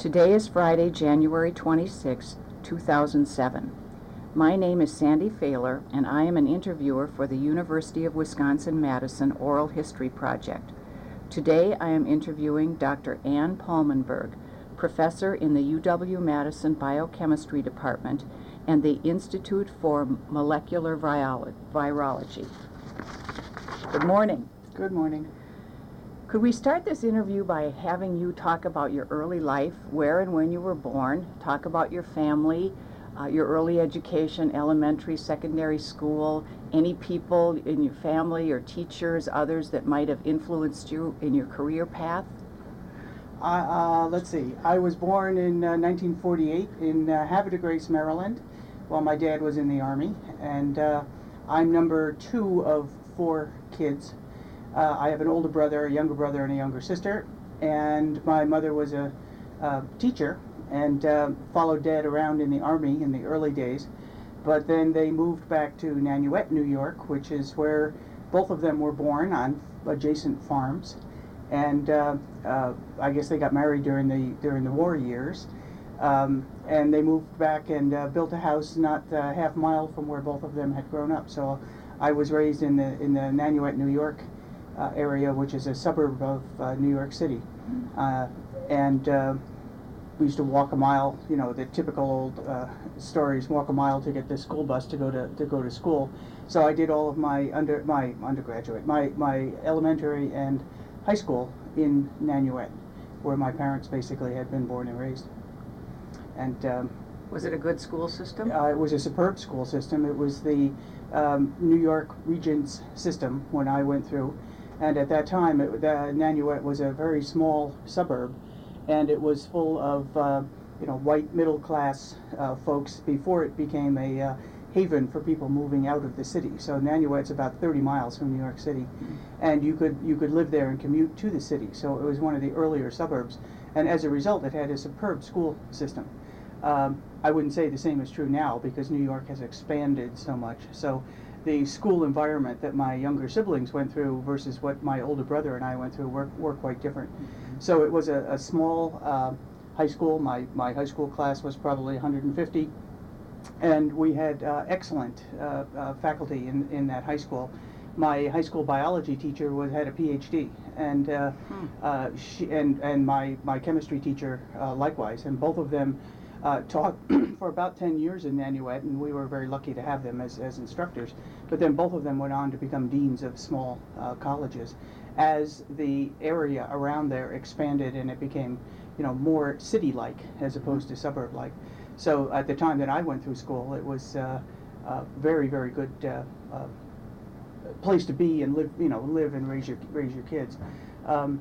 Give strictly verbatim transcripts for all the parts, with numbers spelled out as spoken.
Today is Friday, January twenty-sixth, two thousand seven. My name is Sandy Fahler, and I am an interviewer for the University of Wisconsin-Madison Oral History Project. Today I am interviewing Doctor Ann Palmenberg, professor in the U W-Madison Biochemistry Department and the Institute for Molecular Violo- Virology. Good morning. Good morning. Could we start this interview by having you talk about your early life, where and when you were born, talk about your family, uh, your early education, elementary, secondary school, any people in your family or teachers, others that might have influenced you in your career path? Uh, uh, let's see. I was born in uh, nineteen forty-eight in uh, Havre de Grace, Maryland, while my dad was in the Army, and uh, I'm number two of four kids. Uh, I have an older brother, a younger brother, and a younger sister, and my mother was a, a teacher and uh, followed Dad around in the Army in the early days, but then they moved back to Nanuet, New York, which is where both of them were born on adjacent farms, and uh, uh, I guess they got married during the during the war years, um, and they moved back and uh, built a house not uh, half a mile from where both of them had grown up. So I was raised in the in the Nanuet, New York Uh, area, which is a suburb of uh, New York City, uh, and uh, we used to walk a mile. You know, the typical old uh, stories: walk a mile to get the school bus to go to to go to school. So I did all of my under my undergraduate, my my elementary and high school in Nanuet, where my parents basically had been born and raised. And um, Was it a good school system? Uh, it was a superb school system. It was the um, New York Regents system when I went through. And at that time, it, the, Nanuet was a very small suburb, and it was full of, uh, you know, white middle-class uh, folks before it became a uh, haven for people moving out of the city. So Nanuet's about thirty miles from New York City, and you could you could live there and commute to the city. So it was one of the earlier suburbs, and as a result, it had a superb school system. Um, I wouldn't say the same is true now because New York has expanded so much. So the school environment that my younger siblings went through versus what my older brother and I went through were, were quite different. So it was a, a small uh, high school. My, my high school class was probably one hundred fifty, and we had uh, excellent uh, uh, faculty in, in that high school. My high school biology teacher was had a P H D, and uh, hmm. uh, she, and and my my chemistry teacher uh, likewise, and both of them Uh, taught for about ten years in Nanuet, and we were very lucky to have them as, as instructors. But then both of them went on to become deans of small uh, colleges as the area around there expanded and it became, you know, more city-like as opposed to suburb-like. So at the time that I went through school, it was uh, a very, very good uh, uh, place to be and live, you know, live and raise your raise your kids. Um,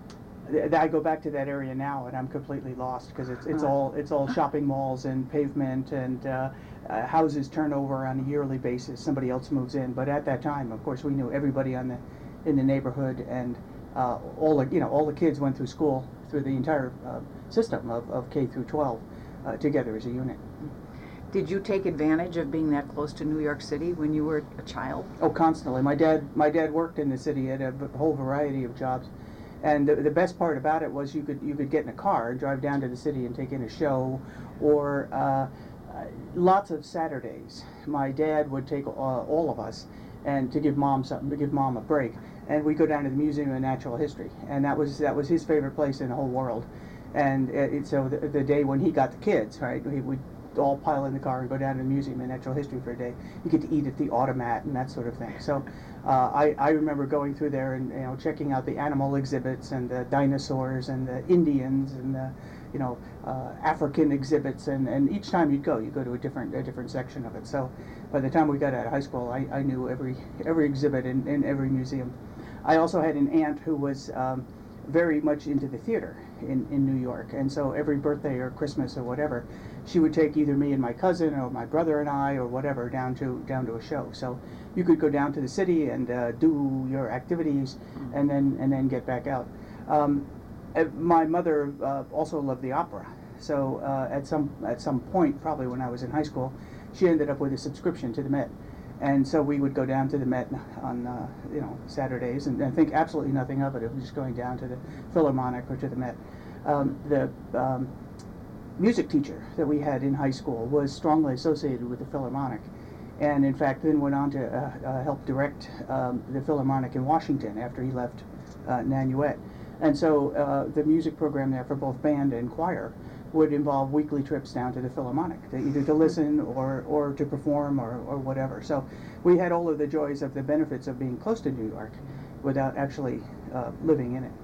I go back to that area now, and I'm completely lost because it's it's all it's all shopping malls and pavement and uh, uh, houses turn over on a yearly basis. Somebody else moves in, but at that time, of course, we knew everybody on the in the neighborhood, and uh, all the you know all the kids went through school through the entire uh, system of, of K through twelve uh, together as a unit. Did you take advantage of being that close to New York City when you were a child? Oh, constantly. My dad my dad worked in the city at a whole variety of jobs. And the, the best part about it was you could you could get in a car and drive down to the city and take in a show, or uh, uh, lots of Saturdays. My dad would take uh, all of us, and to give mom something, to give mom a break, and we'd go down to the Museum of Natural History, and that was that was his favorite place in the whole world. And it, it, so the, the day when he got the kids, right, we would all pile in the car and go down to the Museum of Natural History for a day. You get to eat at the automat and that sort of thing. So uh, I, I remember going through there and you know checking out the animal exhibits and the dinosaurs and the Indians and the you know uh, African exhibits, and, and each time you'd go, you go to a different a different section of it. So by the time we got out of high school, I, I knew every every exhibit in, in every museum. I also had an aunt who was um, very much into the theater in, in New York, and so every birthday or Christmas or whatever, she would take either me and my cousin or my brother and I or whatever down to down to a show. So you could go down to the city and uh, do your activities and then and then get back out. Um, my mother uh, also loved the opera, so uh, at some at some point, probably when I was in high school, she ended up with a subscription to the Met. And so we would go down to the Met on uh, you know Saturdays and, and think absolutely nothing of it. It was just going down to the Philharmonic or to the Met. Um, the um, music teacher that we had in high school was strongly associated with the Philharmonic, and in fact then went on to uh, uh, help direct um, the Philharmonic in Washington after he left uh, Nanuet. And so uh, the music program there for both band and choir would involve weekly trips down to the Philharmonic, to either to listen or, or to perform or, or whatever. So we had all of the joys of the benefits of being close to New York without actually uh, living in it.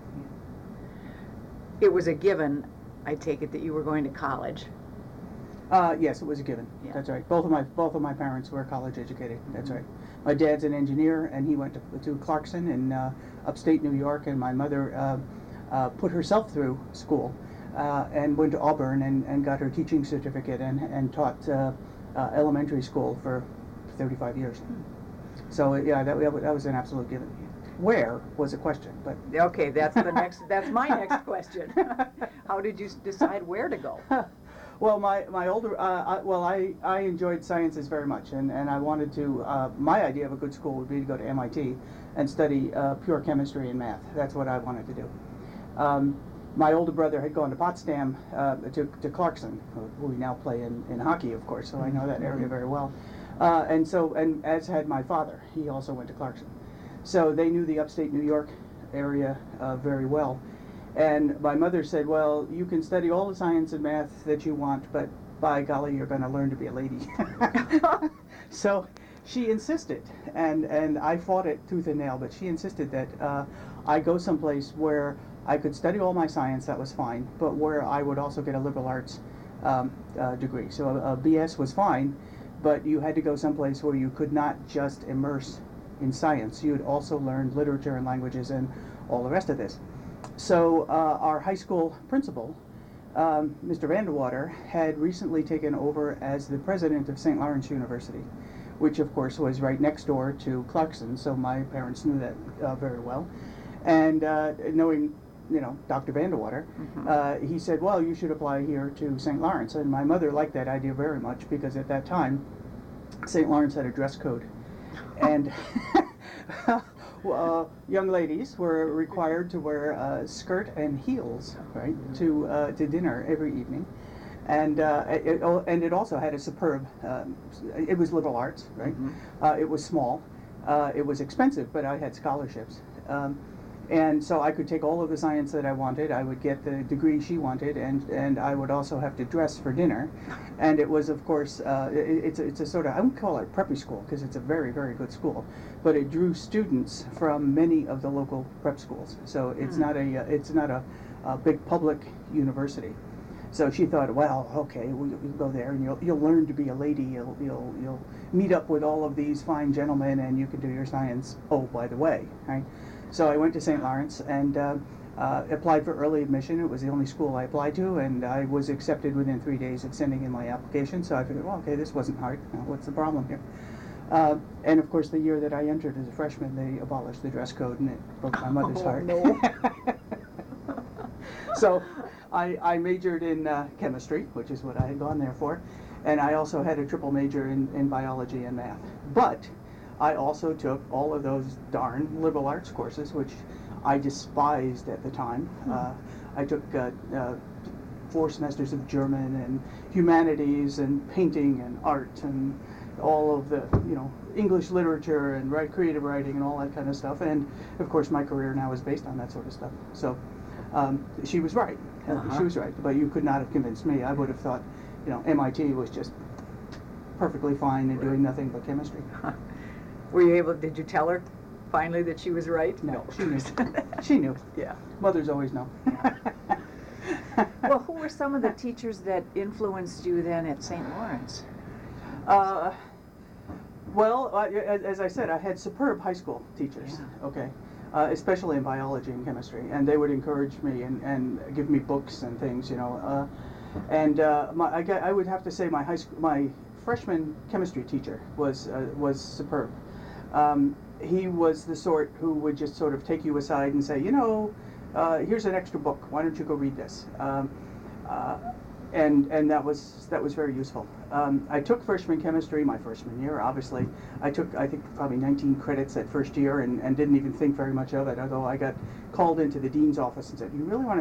It was a given, I take it, that you were going to college. Uh, yes, it was a given. Yeah. That's right. Both of my both of my parents were college educated. That's right. My dad's an engineer, and he went to, to Clarkson in uh, upstate New York, and my mother uh, uh, put herself through school uh, and went to Auburn and, and got her teaching certificate and, and taught uh, uh, elementary school for thirty-five years. So yeah, that, that was an absolute given. Where was a question, but Okay, that's the next, that's my next question. How did you s- decide where to go? Well, my, my older, uh, I, well, I, I enjoyed sciences very much, and, and I wanted to, uh, my idea of a good school would be to go to M I T and study uh, pure chemistry and math. That's what I wanted to do. Um, my older brother had gone to Potsdam, uh, to, to Clarkson, who we now play in, in hockey, of course, so I know that area very well. Uh, and so, and as had my father, he also went to Clarkson. So they knew the upstate New York area uh, very well. And my mother said, well, you can study all the science and math that you want, but by golly, you're going to learn to be a lady. So she insisted, and, and I fought it tooth and nail, but she insisted that uh, I go someplace where I could study all my science, that was fine, but where I would also get a liberal arts um, uh, degree. So a, a B S was fine, but you had to go someplace where you could not just immerse in science. You would also learn literature and languages and all the rest of this. So uh, our high school principal, um, Mister Vandewater, had recently taken over as the president of Saint Lawrence University, which of course was right next door to Clarkson, so my parents knew that uh, very well. And uh, knowing, you know, Doctor Vandewater, Mhm. uh, he said, well, you should apply here to Saint Lawrence. And my mother liked that idea very much because at that time, Saint Lawrence had a dress code. And uh, young ladies were required to wear a skirt and heels, right, to uh, to dinner every evening, and uh, it, and it also had a superb. Um, it was liberal arts, right? Mhm. Uh, it was small, uh, it was expensive, but I had scholarships, um, and so I could take all of the science that I wanted. I would get the degree she wanted, and and I would also have to dress for dinner, and it was, of course, uh, it, it's a, it's a sort of, I wouldn't call it preppy school because it's a very very good school, but it drew students from many of the local prep schools. So it's Hmm. not a uh, it's not a, a big public university. So she thought, well, okay, we'll, we'll go there and you'll you'll learn to be a lady. You'll you'll you'll meet up with all of these fine gentlemen, and you can do your science. Oh, by the way, right? So I went to Saint Lawrence and uh, uh, applied for early admission. It was the only school I applied to, and I was accepted within three days of sending in my application. So I figured, well, okay, this wasn't hard. Now, what's the problem here? Uh, and of course, the year that I entered as a freshman, they abolished the dress code, and it broke my mother's Oh, heart. no. So I, I majored in uh, chemistry, which is what I had gone there for, and I also had a triple major in, in biology and math. But I also took all of those darn liberal arts courses, which I despised at the time. Hmm. Uh, I took uh, uh, four semesters of German and humanities and painting and art and all of the, you know, English literature and write, creative writing and all that kind of stuff. And of course, my career now is based on that sort of stuff. So um, she was right. Uh, Uh-huh. She was right. But you could not have convinced me. I would have thought, you know, M I T was just perfectly fine and doing nothing but chemistry. Were you able, did you tell her finally that she was right? No, she knew. She knew. Yeah. Mothers always know. Well, who were some of the teachers that influenced you then at Saint Lawrence? Uh, well, uh, as, as I said, I had superb high school teachers, Yeah. okay, uh, especially in biology and chemistry, and they would encourage me and, and give me books and things, you know. Uh, and uh, my, I, got, I would have to say my high school, my freshman chemistry teacher was uh, was superb. Um, he was the sort who would just sort of take you aside and say, you know, uh, here's an extra book. Why don't you go read this? Um, uh, and and that was that was very useful. Um, I took freshman chemistry my freshman year. Obviously, I took I think probably nineteen credits that first year and, and didn't even think very much of it. Although I got called into the dean's office and said, "You really want to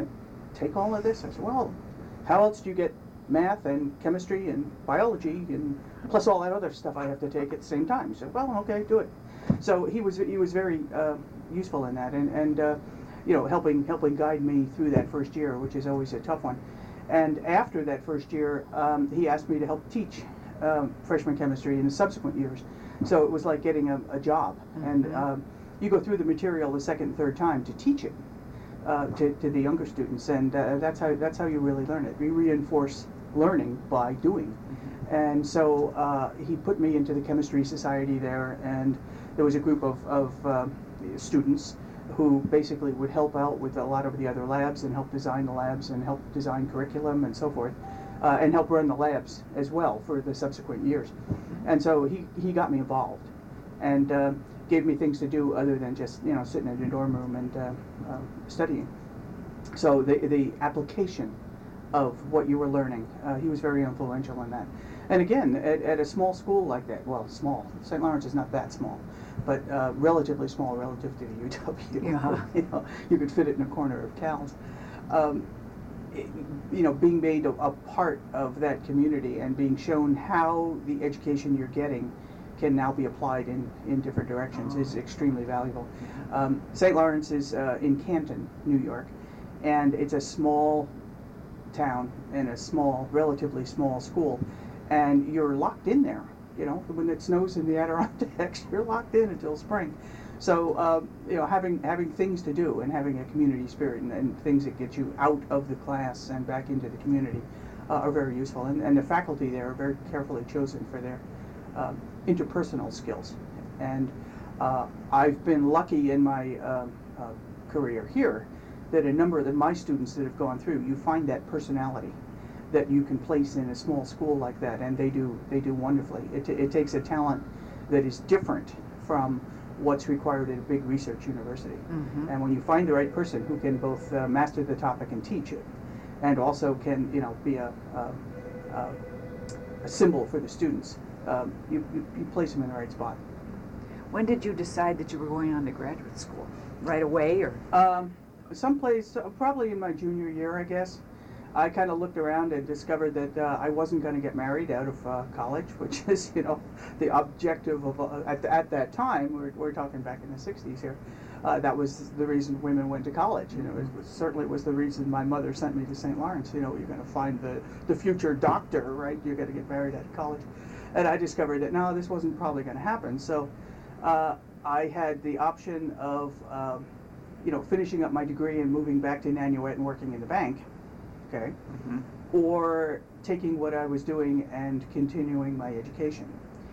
take all of this? I said, well, how else do you get math and chemistry and biology and plus all that other stuff I have to take at the same time? He said, well, okay, do it. So he was he was very uh, useful in that, and and uh, you know, helping helping guide me through that first year, which is always a tough one. And after that first year, um, he asked me to help teach um, freshman chemistry in the subsequent years. So it was like getting a, a job, mm-hmm. and um, you go through the material the second and third time to teach it uh, to, to the younger students, and uh, that's how that's how you really learn it. We reinforce learning by doing. Mm-hmm. And so uh, he put me into the chemistry society there, and there was a group of, of uh, students who basically would help out with a lot of the other labs and help design the labs and help design curriculum and so forth, uh, and help run the labs as well for the subsequent years. And so he, he got me involved and uh, gave me things to do other than just, you know, sitting in a dorm room and uh, uh, studying. So the, the application of what you were learning, uh, he was very influential in that. And again, at, at a small school like that, well, small, Saint Lawrence is not that small, but uh, relatively small relative to the U W. Yeah. You know, you could fit it in a corner of Cal's. Um, it, you know, being made a, a part of that community and being shown how the education you're getting can now be applied in, in different directions oh. is extremely valuable. Um, Saint Lawrence is uh, in Canton, New York, and it's a small town and a small, relatively small school, and you're locked in there. You know, when it snows in the Adirondacks, you're locked in until spring. So, uh, you know, having having things to do and having a community spirit and, and things that get you out of the class and back into the community uh, are very useful. And, and the faculty there are very carefully chosen for their uh, interpersonal skills. And uh, I've been lucky in my uh, uh, career here that a number of the, my students that have gone through, you find that personality that you can place in a small school like that, and they do they do wonderfully. It, t- it takes a talent that is different from what's required at a big research university. Mm-hmm. And when you find the right person who can both uh, master the topic and teach it, and also can, you know, be a, a, a, a symbol for the students, um, you, you, you place them in the right spot. When did you decide that you were going on to graduate school? Right away, or? Um, someplace, uh, probably in my junior year, I guess. I kind of looked around and discovered that uh, I wasn't going to get married out of uh, college, which is, you know, the objective of, uh, at, at that time, we're, we're talking back in the sixties here, uh, that was the reason women went to college. You know, it was, certainly was the reason my mother sent me to Saint Lawrence. You know, you're going to find the, the future doctor, right? You're going to get married out of college. And I discovered that, no, this wasn't probably going to happen. So uh, I had the option of, um, you know, finishing up my degree and moving back to Nanuet and working in the bank. Okay, mm-hmm. or taking what I was doing and continuing my education.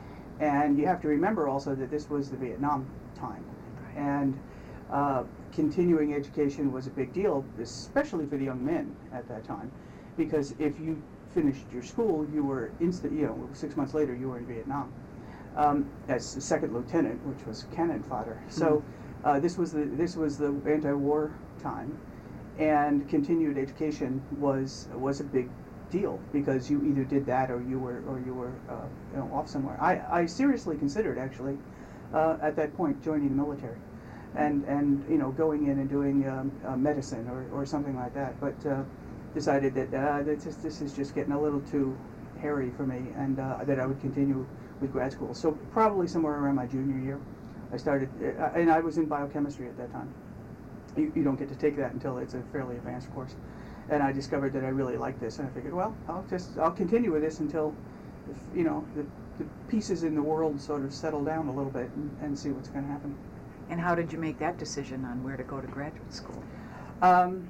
And you have to remember also that this was the Vietnam time, right. and uh, continuing education was a big deal, especially for the young men at that time, because if you finished your school, you were instant. You know, six months later, you were in Vietnam um, as a second lieutenant, which was cannon fodder. Mm-hmm. So uh, this was the this was the anti-war time. And continued education was was a big deal because you either did that or you were or you were uh, you know, off somewhere. I, I seriously considered actually uh, at that point joining the military, and and you know going in and doing um, uh, medicine or, or something like that. But uh, decided that uh, this is, this is just getting a little too hairy for me, and uh, that I would continue with grad school. So probably somewhere around my junior year, I started, uh, and I was in biochemistry at that time. You, you don't get to take that until it's a fairly advanced course. And I discovered that I really liked this, and I figured, well, I'll just, I'll continue with this until, if, you know, the, the pieces in the world sort of settle down a little bit and, and see what's going to happen. And how did you make that decision on where to go to graduate school? Um,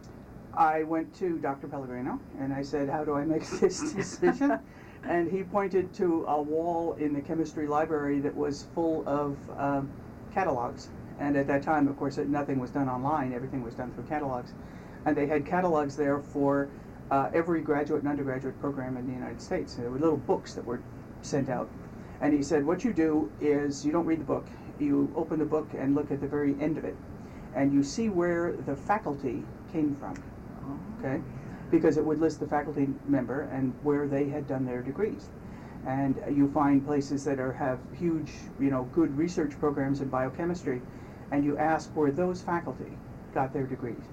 I went to Doctor Pellegrino, and I said, how do I make this decision? And he pointed to a wall in the chemistry library that was full of um, catalogs. And at that time, of course, nothing was done online. Everything was done through catalogs. And they had catalogs there for uh, every graduate and undergraduate program in the United States. There were little books that were sent out. And he said, what you do is you don't read the book. You open the book and look at the very end of it. And you see where the faculty came from, okay? Because it would list the faculty member and where they had done their degrees. And you find places that are have huge, you know, good research programs in biochemistry, and you ask where those faculty got their degrees.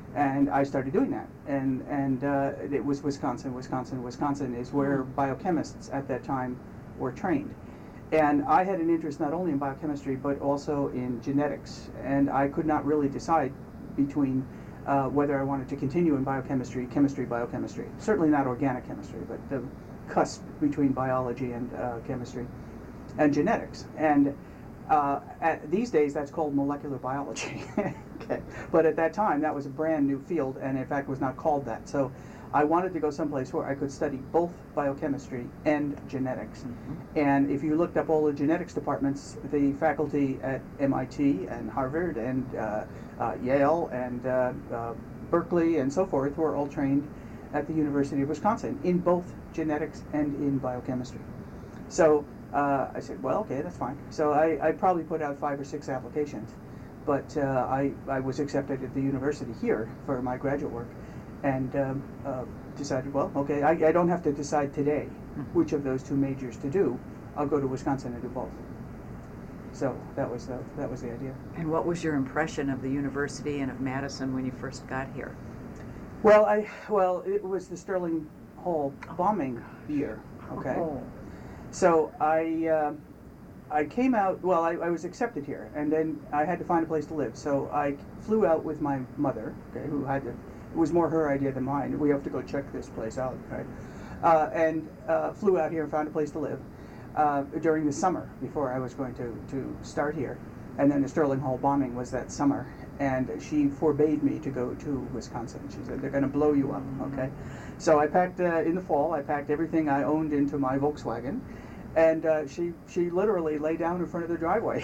And I started doing that, and and uh, it was Wisconsin, Wisconsin, Wisconsin is where biochemists at that time were trained. And I had an interest not only in biochemistry, but also in genetics, and I could not really decide between uh, whether I wanted to continue in biochemistry, chemistry, biochemistry. Certainly not organic chemistry, but the cusp between biology and uh, chemistry and genetics. And uh, at, these days, that's called molecular biology. Okay. But at that time, that was a brand new field, and in fact was not called that. So I wanted to go someplace where I could study both biochemistry and genetics. Mm-hmm. And if you looked up all the genetics departments, the faculty at M I T and Harvard and uh, uh, Yale and uh, uh, Berkeley and so forth were all trained at the University of Wisconsin in both genetics and in biochemistry. So uh, I said, well, okay, that's fine. So I, I probably put out five or six applications. But uh, I, I was accepted at the university here for my graduate work, and um, uh, decided, well, okay, I, I don't have to decide today which of those two majors to do. I'll go to Wisconsin and do both. So that was the, that was the idea. And what was your impression of the university and of Madison when you first got here? Well, I well it was the Sterling Hall bombing year. Okay, Oh. so I. Uh, I came out, well, I, I was accepted here, and then I had to find a place to live. So I flew out with my mother, okay, who had to, it was more her idea than mine. We have to go check this place out, right? Uh, and uh, flew out here and found a place to live uh, during the summer before I was going to, to start here. And then the Sterling Hall bombing was that summer, and she forbade me to go to Wisconsin. She said, they're going to blow you up, okay? So I packed, uh, in the fall, I packed everything I owned into my Volkswagen. And uh, she she literally lay down in front of the driveway.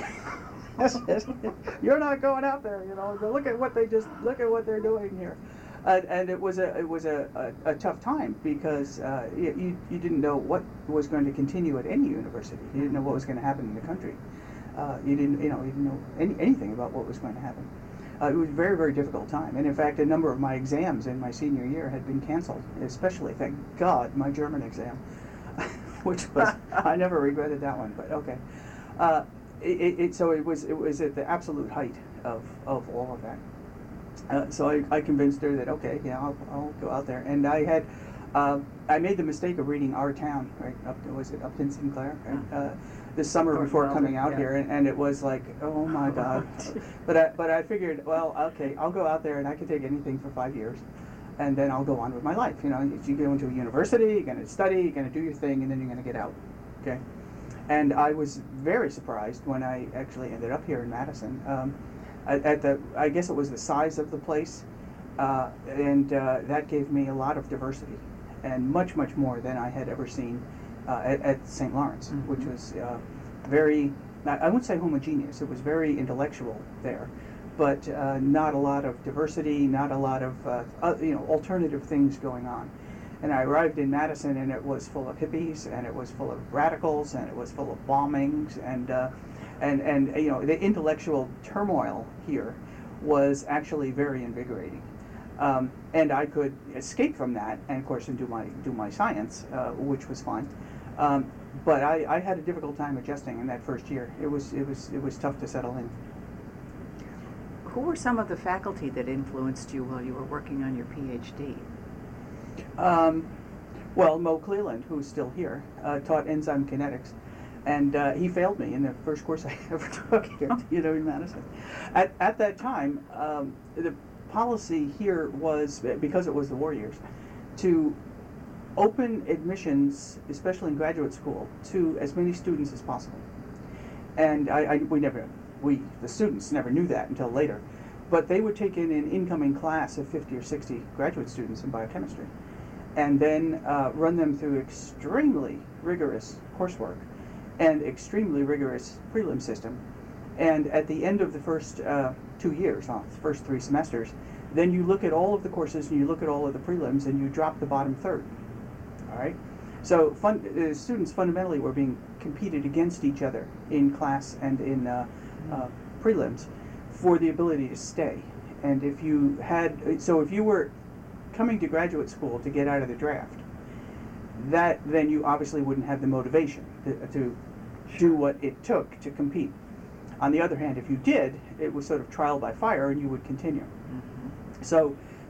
You're not going out there, you know. Look at what they just look at what they're doing here, uh, and it was a it was a, a, a tough time because uh, you you didn't know what was going to continue at any university. You didn't know what was going to happen in the country. Uh, you didn't you know you didn't know any, anything about what was going to happen. Uh, it was a very very difficult time, and in fact, a number of my exams in my senior year had been canceled. Especially, thank God, my German exam. Which was, I never regretted that one, but okay. Uh, it, it, so it was it was at the absolute height of, of all of that. Uh, so I, I convinced her that, okay, yeah, I'll, I'll go out there. And I had, uh, I made the mistake of reading Our Town, right, up, was it Upton Sinclair, right? Uh, this summer George before Weldon, coming out yeah. here, and, and it was like, oh my God. but, I, but I figured, well, okay, I'll go out there and I can take anything for five years. And then I'll go on with my life. You know, if you go into a university, you're going to study, you're going to do your thing, and then you're going to get out. Okay. And I was very surprised when I actually ended up here in Madison. Um, at, at the, I guess it was the size of the place, uh, and uh, that gave me a lot of diversity, and much, much more than I had ever seen uh, at, at Saint Lawrence, mm-hmm. which was uh, very, I wouldn't say homogeneous. It was very intellectual there. But uh, not a lot of diversity, not a lot of uh, uh, you know alternative things going on. And I arrived in Madison, and it was full of hippies, and it was full of radicals, and it was full of bombings, and uh, and and you know the intellectual turmoil here was actually very invigorating. Um, and I could escape from that, and of course, and do my do my science, uh, which was fine. Um, but I, I had a difficult time adjusting in that first year. It was it was it was tough to settle in. Who were some of the faculty that influenced you while you were working on your PhD? Um, well, Mo Cleland, who's still here, uh, taught enzyme kinetics, and uh, he failed me in the first course I ever took here at the University of Madison. At, at that time, um, the policy here was, because it was the war years, to open admissions, especially in graduate school, to as many students as possible. And I, I we never. We, the students, never knew that until later. But they would take in an incoming class of fifty or sixty graduate students in biochemistry and then uh, run them through extremely rigorous coursework and extremely rigorous prelim system. And at the end of the first uh, two years, well, the first three semesters, then you look at all of the courses and you look at all of the prelims and you drop the bottom third. All right? So fun, uh, students fundamentally were being competed against each other in class and in uh, uh, prelims for the ability to stay. And if you had, so if you were coming to graduate school to get out of the draft, that then you obviously wouldn't have the motivation to, to do what it took to compete. On the other hand, if you did, it was sort of trial by fire and you would continue. Mm-hmm. So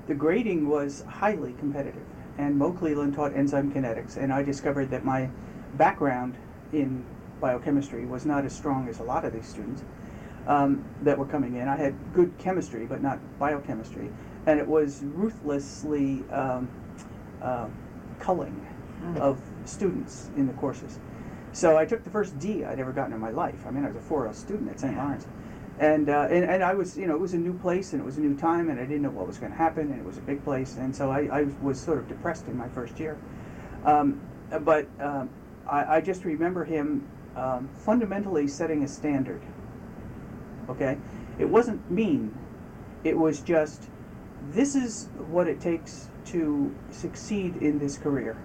the grading was highly competitive, and Mo Cleland taught enzyme kinetics, and I discovered that my background in biochemistry was not as strong as a lot of these students um, that were coming in. I had good chemistry, but not biochemistry, and it was ruthlessly um, uh, culling mm. of students in the courses. So I took the first D I'd ever gotten in my life. I mean, I was a four oh student at Saint Lawrence. And, uh, and and I was, you know, it was a new place and it was a new time and I didn't know what was going to happen and it was a big place, and so I, I was sort of depressed in my first year. Um, but um, I, I just remember him um, fundamentally setting a standard. Okay, it wasn't mean. It was just, this is what it takes to succeed in this career.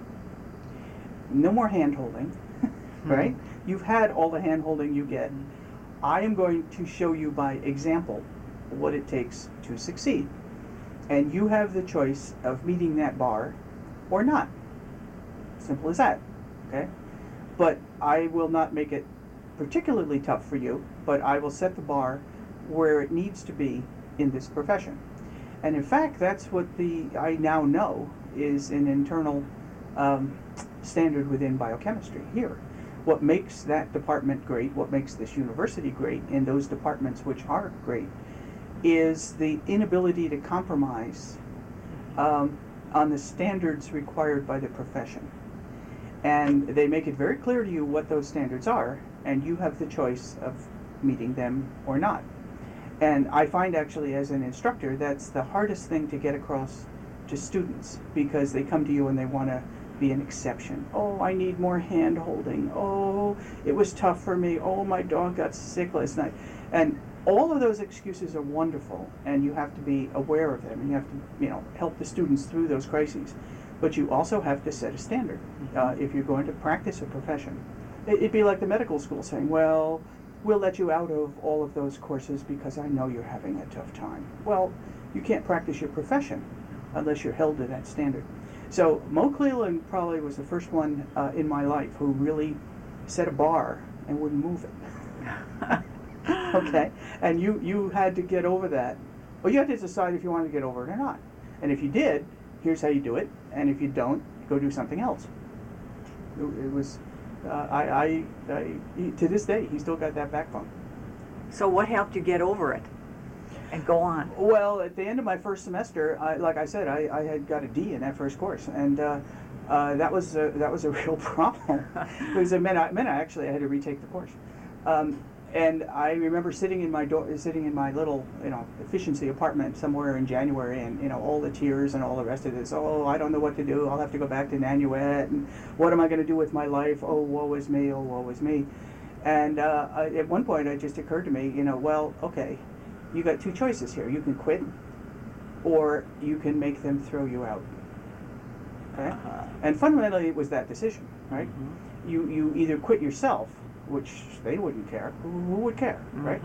No more hand-holding, right? Mm-hmm. You've had all the hand-holding you get. I am going to show you by example what it takes to succeed. And you have the choice of meeting that bar or not. Simple as that, okay? But I will not make it particularly tough for you, but I will set the bar where it needs to be in this profession. And in fact, that's what the I now know is an internal um, standard within biochemistry here. What makes that department great, what makes this university great, and those departments which are great, is the inability to compromise um, on the standards required by the profession. And they make it very clear to you what those standards are, and you have the choice of meeting them or not. And I find actually as an instructor, that's the hardest thing to get across to students, because they come to you and they want to be an exception. Oh, I need more hand holding. Oh, it was tough for me. Oh, my dog got sick last night. And all of those excuses are wonderful, and you have to be aware of them, and you have to, you know, help the students through those crises. But you also have to set a standard uh, if you're going to practice a profession. It'd be like the medical school saying, well, we'll let you out of all of those courses because I know you're having a tough time. Well, you can't practice your profession unless you're held to that standard. So Mo Cleland probably was the first one uh, in my life who really set a bar and wouldn't move it. Okay, and you, you had to get over that. Well, you had to decide if you wanted to get over it or not. And if you did, here's how you do it. And if you don't, go do something else. It, it was, uh, I, I, I, he, to this day, he still got that backbone. So what helped you get over it and go on? Well, at the end of my first semester, I, like I said, I, I had got a D in that first course, and uh, uh, that was a, that was a real problem because it meant I, meant I actually had to retake the course. Um, and I remember sitting in my do- sitting in my little, you know, efficiency apartment somewhere in January, and you know, all the tears and all the rest of this. Oh, I don't know what to do. I'll have to go back to Nanuet, and what am I going to do with my life? Oh, woe is me. Oh, woe is me. And uh, I, at one point, it just occurred to me, you know, well, okay. You got two choices here. You can quit, or you can make them throw you out. Okay? Uh-huh. And fundamentally, it was that decision, right? Mm-hmm. You you either quit yourself, which they wouldn't care. Who, who would care, mm-hmm. right?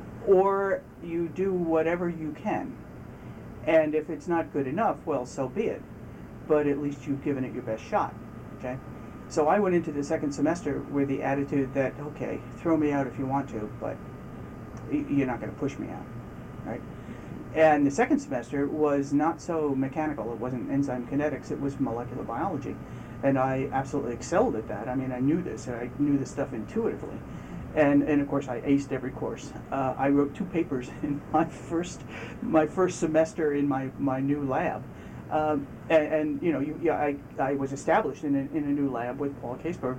Or you do whatever you can. And if it's not good enough, well, so be it. But at least you've given it your best shot, okay? So I went into the second semester with the attitude that, okay, throw me out if you want to, but you're not going to push me out, right? And the second semester was not so mechanical. It wasn't enzyme kinetics. It was molecular biology. And I absolutely excelled at that. I mean, I knew this. I knew this stuff intuitively. And, and of course, I aced every course. Uh, I wrote two papers in my first my first semester in my, my new lab. Um, and, and, you know, you, yeah, I, I was established in a, in a new lab with Paul Caseberg.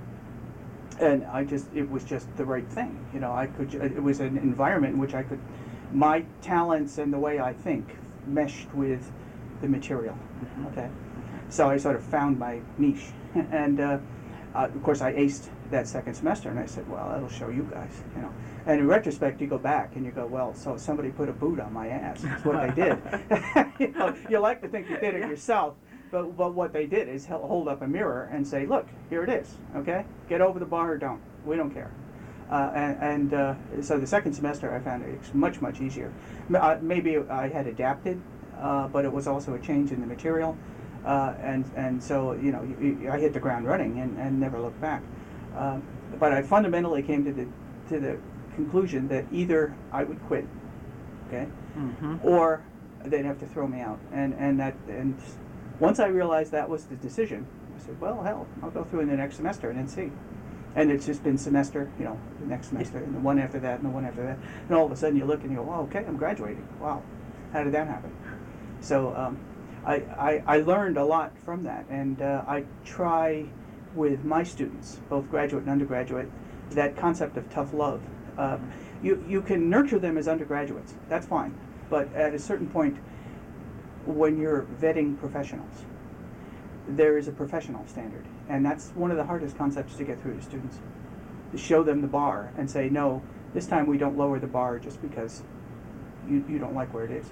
And I just, it was just the right thing. You know, I could, it was an environment in which I could, my talents and the way I think meshed with the material, mm-hmm. okay? So I sort of found my niche. And uh, uh, of course I aced that second semester, and I said, well, that'll show you guys, you know. And in retrospect, you go back and you go, well, so somebody put a boot on my ass. That's what they did. You know, you like to think you did it yourself. But, but what they did is hold up a mirror and say, look, here it is, okay? Get over the bar or don't. We don't care. Uh, and and uh, so the second semester I found it much, much easier. Uh, maybe I had adapted, uh, but it was also a change in the material. Uh, and, and so, you know, you, I hit the ground running and, and never looked back. Uh, but I fundamentally came to the, to the conclusion that either I would quit, okay, mm-hmm. or they'd have to throw me out. And, and that, and once I realized that was the decision, I said, well, hell, I'll go through in the next semester and then see. And it's just been semester, you know, the next semester, and the one after that, and the one after that. And all of a sudden you look and you go, oh, okay, I'm graduating. Wow, how did that happen? So um, I, I, I learned a lot from that, and uh, I try with my students, both graduate and undergraduate, that concept of tough love. Uh, you, you can nurture them as undergraduates, that's fine. But at a certain point, when you're vetting professionals, there is a professional standard. And that's one of the hardest concepts to get through to students. To show them the bar and say, no, this time we don't lower the bar just because you, you don't like where it is.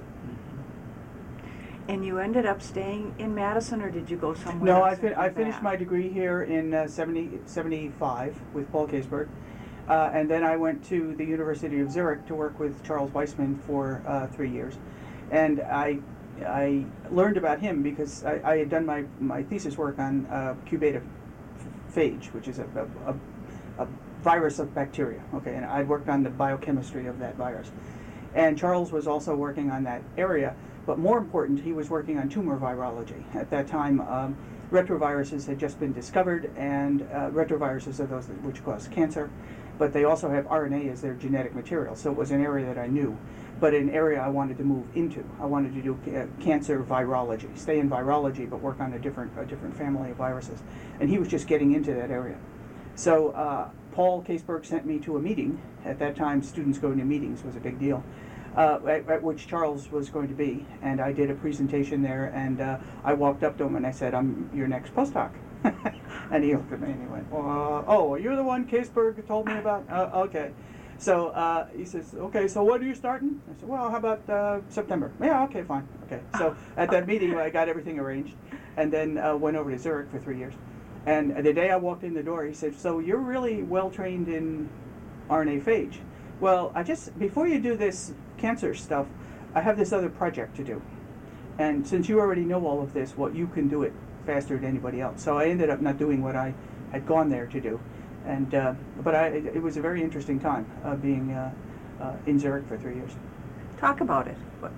And you ended up staying in Madison, or did you go somewhere No, else I, fin- and come I finished back? my degree here in uh, seventy, seventy-five with Paul Kaysberg. Uh, and then I went to the University of Zurich to work with Charles Weissman for uh, three years. And I I learned about him because I, I had done my, my thesis work on uh, Q beta phage, which is a, a, a, a virus of bacteria. Okay, and I'd worked on the biochemistry of that virus. And Charles was also working on that area, but more important, he was working on tumor virology. At that time, um, retroviruses had just been discovered, and uh, retroviruses are those that, which cause cancer, but they also have R N A as their genetic material, so it was an area that I knew. But an area I wanted to move into. I wanted to do uh, cancer virology, stay in virology, but work on a different, a different family of viruses. And he was just getting into that area. So uh, Paul Kaysberg sent me to a meeting. At that time, students going to meetings was a big deal, uh, at, at which Charles was going to be. And I did a presentation there, and uh, I walked up to him and I said, I'm your next postdoc. And he looked at me and he went, uh, oh, you're the one Kaysberg told me about? Uh, okay. So uh, he says, okay, so what are you starting? I said, well, how about uh, September? Yeah, okay, fine. Okay. So at that meeting, I got everything arranged, and then uh, went over to Zurich for three years. And the day I walked in the door, he said, so you're really well trained in R N A phage. Well, I just, before you do this cancer stuff, I have this other project to do. And since you already know all of this, well, you can do it faster than anybody else. So I ended up not doing what I had gone there to do. And uh, but I, it, it was a very interesting time uh, being uh, uh, in Zurich for three years. Talk about it. What,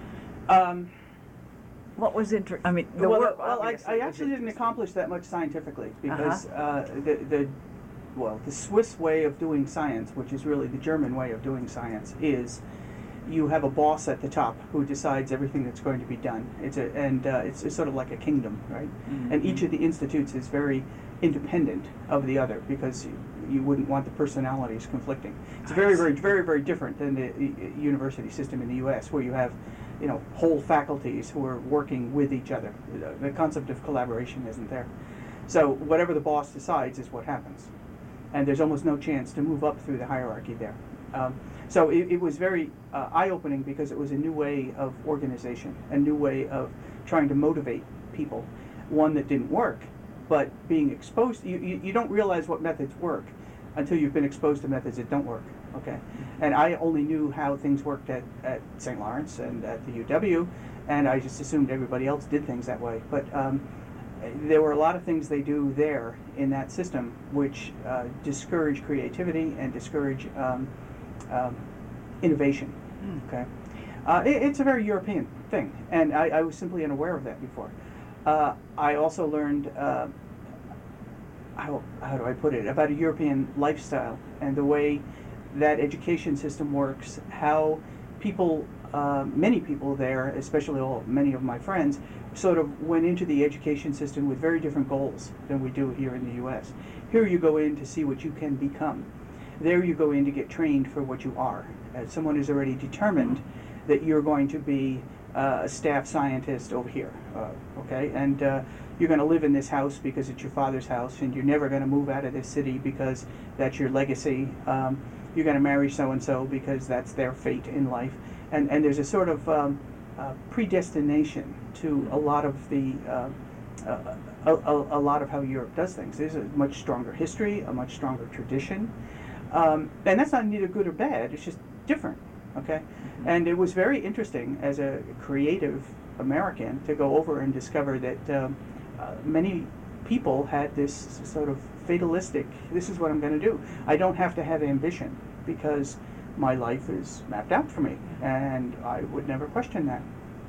Um, what was inter- I mean, the well, work. well, I, obviously I was actually didn't interesting. accomplish that much scientifically because Uh-huh. uh, the the well the Swiss way of doing science, which is really the German way of doing science, is you have a boss at the top who decides everything that's going to be done. It's a and uh, it's, it's sort of like a kingdom, right? Mm-hmm. And each of the institutes is very independent of the other because you, you wouldn't want the personalities conflicting. It's very, very, very, very different than the uh, university system in the U S where you have, you know, whole faculties who are working with each other. The, the concept of collaboration isn't there. So whatever the boss decides is what happens. And there's almost no chance to move up through the hierarchy there. Um, so it, it was very uh, eye-opening because it was a new way of organization, a new way of trying to motivate people, one that didn't work. But being exposed, you, you, you don't realize what methods work until you've been exposed to methods that don't work, okay? And I only knew how things worked at, at Saint Lawrence and at the U W, and I just assumed everybody else did things that way. But um, there were a lot of things they do there in that system which uh, discourage creativity and discourage um, um, innovation, okay? Uh, it, it's a very European thing, and I, I was simply unaware of that before. Uh, I also learned, uh, how, how do I put it, about a European lifestyle and the way that education system works, how people, uh, many people there, especially all, many of my friends, sort of went into the education system with very different goals than we do here in the U S. Here you go in to see what you can become. There you go in to get trained for what you are. As someone who's already determined that you're going to be uh, a staff scientist over here, uh, okay? And uh, you're going to live in this house because it's your father's house, and you're never going to move out of this city because that's your legacy. Um, you're going to marry so-and-so because that's their fate in life. And, and there's a sort of um, uh, predestination to a lot of the, uh, uh, a, a, a lot of how Europe does things. There's a much stronger history, a much stronger tradition. Um, and that's not neither good or bad, it's just different, okay? Mm-hmm. And it was very interesting as a creative American to go over and discover that um, uh, many people had this sort of fatalistic, this is what I'm going to do. I don't have to have ambition because my life is mapped out for me, and I would never question that.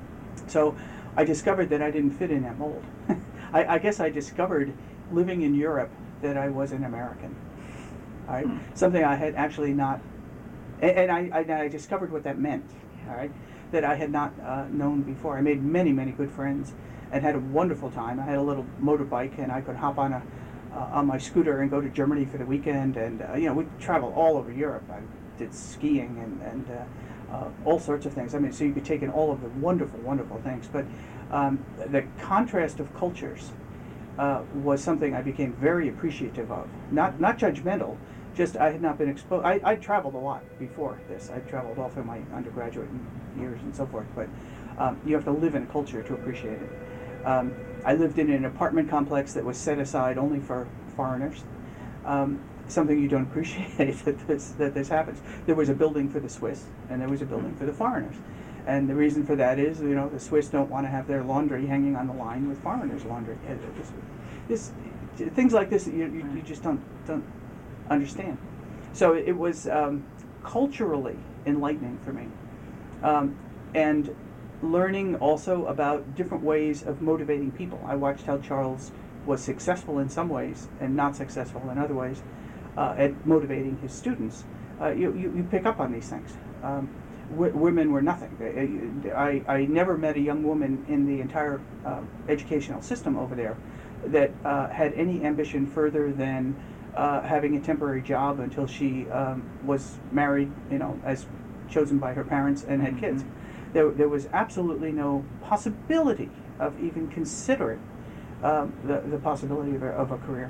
So I discovered that I didn't fit in that mold. I, I guess I discovered living in Europe that I was an American. All right? Something I had actually not, and, and I, I, I discovered what that meant. All right, that I had not uh, known before. I made many, many good friends, and had a wonderful time. I had a little motorbike, and I could hop on a uh, on my scooter and go to Germany for the weekend, and uh, you know, we'd travel all over Europe. I did skiing and and uh, uh, all sorts of things. I mean, so you could take in all of the wonderful, wonderful things. But um, the contrast of cultures uh, was something I became very appreciative of. Not not judgmental. Just I had not been exposed. I I traveled a lot before this. I traveled all through my undergraduate years and so forth. But um, you have to live in a culture to appreciate it. Um, I lived in an apartment complex that was set aside only for foreigners. Um, something you don't appreciate that this that this happens. There was a building for the Swiss, and there was a building for the foreigners. And the reason for that is, you know, the Swiss don't want to have their laundry hanging on the line with foreigners' laundry. This, this, things like this, you, you, you just don't don't. understand. So it was um, culturally enlightening for me. Um, and learning also about different ways of motivating people. I watched how Charles was successful in some ways and not successful in other ways uh, at motivating his students. Uh, you, you, you pick up on these things. Um, w- women were nothing. I, I never met a young woman in the entire uh, educational system over there that uh, had any ambition further than Uh, having a temporary job until she um, was married, you know, as chosen by her parents and had kids. There, there was absolutely no possibility of even considering um, the, the possibility of a, of a career.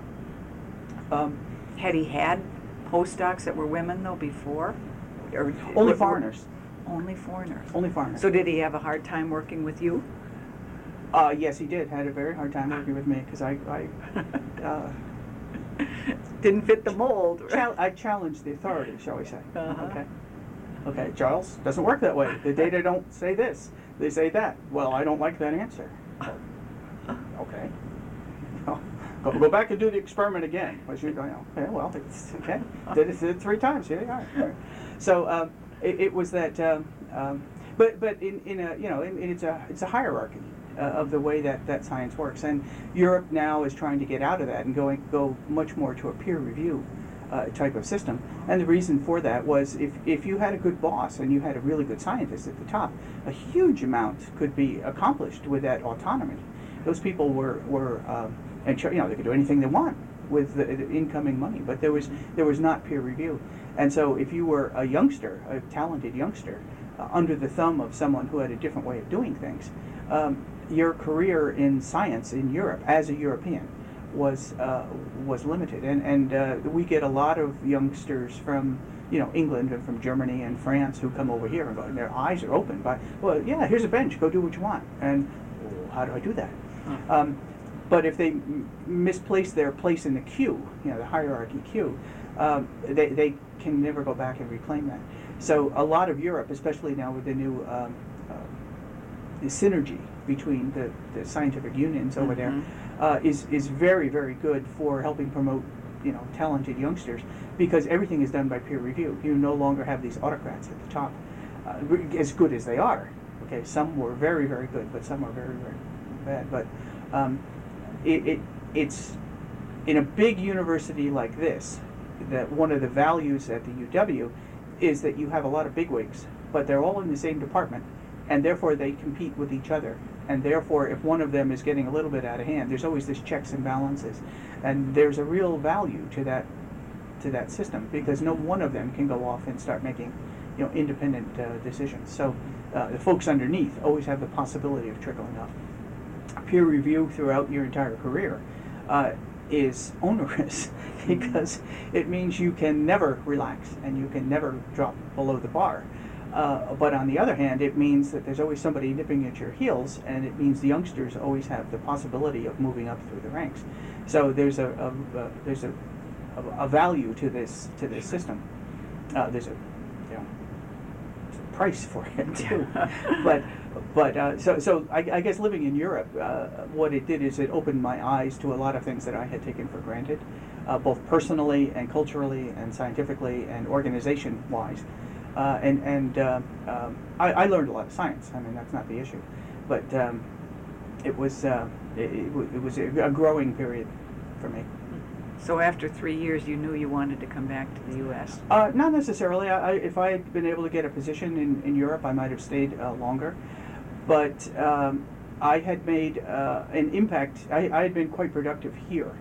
Um, Had he had postdocs that were women, though, before? Or only were- foreigners. Only foreigners. Only foreigners. So did he have a hard time working with you? Uh, yes, he did. Had a very hard time working with me because I, I uh, Didn't fit the mold. Right? chal- I challenged the authority, shall we say. Uh-huh. Okay. Okay, Charles, doesn't work that way. The data don't say this. They say that. Well, I don't like that answer. Okay. Go, go back and do the experiment again. Was you going, okay, well, it's okay. Did it, did it three times. Here they are. All right. So um, it, it was that, um, um, but but in, in a, you know, in, in it's a it's a hierarchy uh, of the way that, that science works. And Europe now is trying to get out of that and going go much more to a peer review uh, type of system. And the reason for that was if, if you had a good boss and you had a really good scientist at the top, a huge amount could be accomplished with that autonomy. Those people were, were um, and you know, they could do anything they want with the, the incoming money, but there was there was not peer review. And so if you were a youngster, a talented youngster, uh, under the thumb of someone who had a different way of doing things, um, your career in science in Europe as a European was uh, was limited. And and uh, we get a lot of youngsters from you know England and from Germany and France who come over here and go, and their eyes are open by, well, yeah, here's a bench, go do what you want. And well, how do I do that? Um, but if they m- misplace their place in the queue, you know, the hierarchy queue, um, they, they can never go back and reclaim that. So a lot of Europe, especially now with the new um, uh, the synergy between the, the scientific unions over there, uh, is, is very, very good for helping promote, you know, talented youngsters, because everything is done by peer review. You no longer have these autocrats at the top, uh, as good as they are. Okay, some were very, very good, but some are very, very bad. But um, it, it it's in a big university like this, that one of the values at the U W is that you have a lot of bigwigs, but they're all in the same department, and therefore they compete with each other. And therefore, if one of them is getting a little bit out of hand, there's always this checks and balances, and there's a real value to that to that system, because no one of them can go off and start making, you know, independent uh, decisions. So uh, the folks underneath always have the possibility of trickling up. Peer review throughout your entire career uh, is onerous because it means you can never relax and you can never drop below the bar. Uh, but on the other hand, it means that there's always somebody nipping at your heels, and it means the youngsters always have the possibility of moving up through the ranks. So there's a, a, a there's a, a, a value to this to this system. Uh, there's a you know price for it too. but but uh, so so I, I guess living in Europe, uh, what it did is it opened my eyes to a lot of things that I had taken for granted, uh, both personally and culturally and scientifically and organization-wise. Uh, and and uh, um, I, I learned a lot of science. I mean, that's not the issue. but um, it was uh, it, it, w- it was a, a growing period for me. So after three years, you knew you wanted to come back to the U S? Uh, not necessarily. I, I, if I had been able to get a position in, in Europe, I might have stayed uh, longer. But um, I had made uh, an impact. I, I had been quite productive here.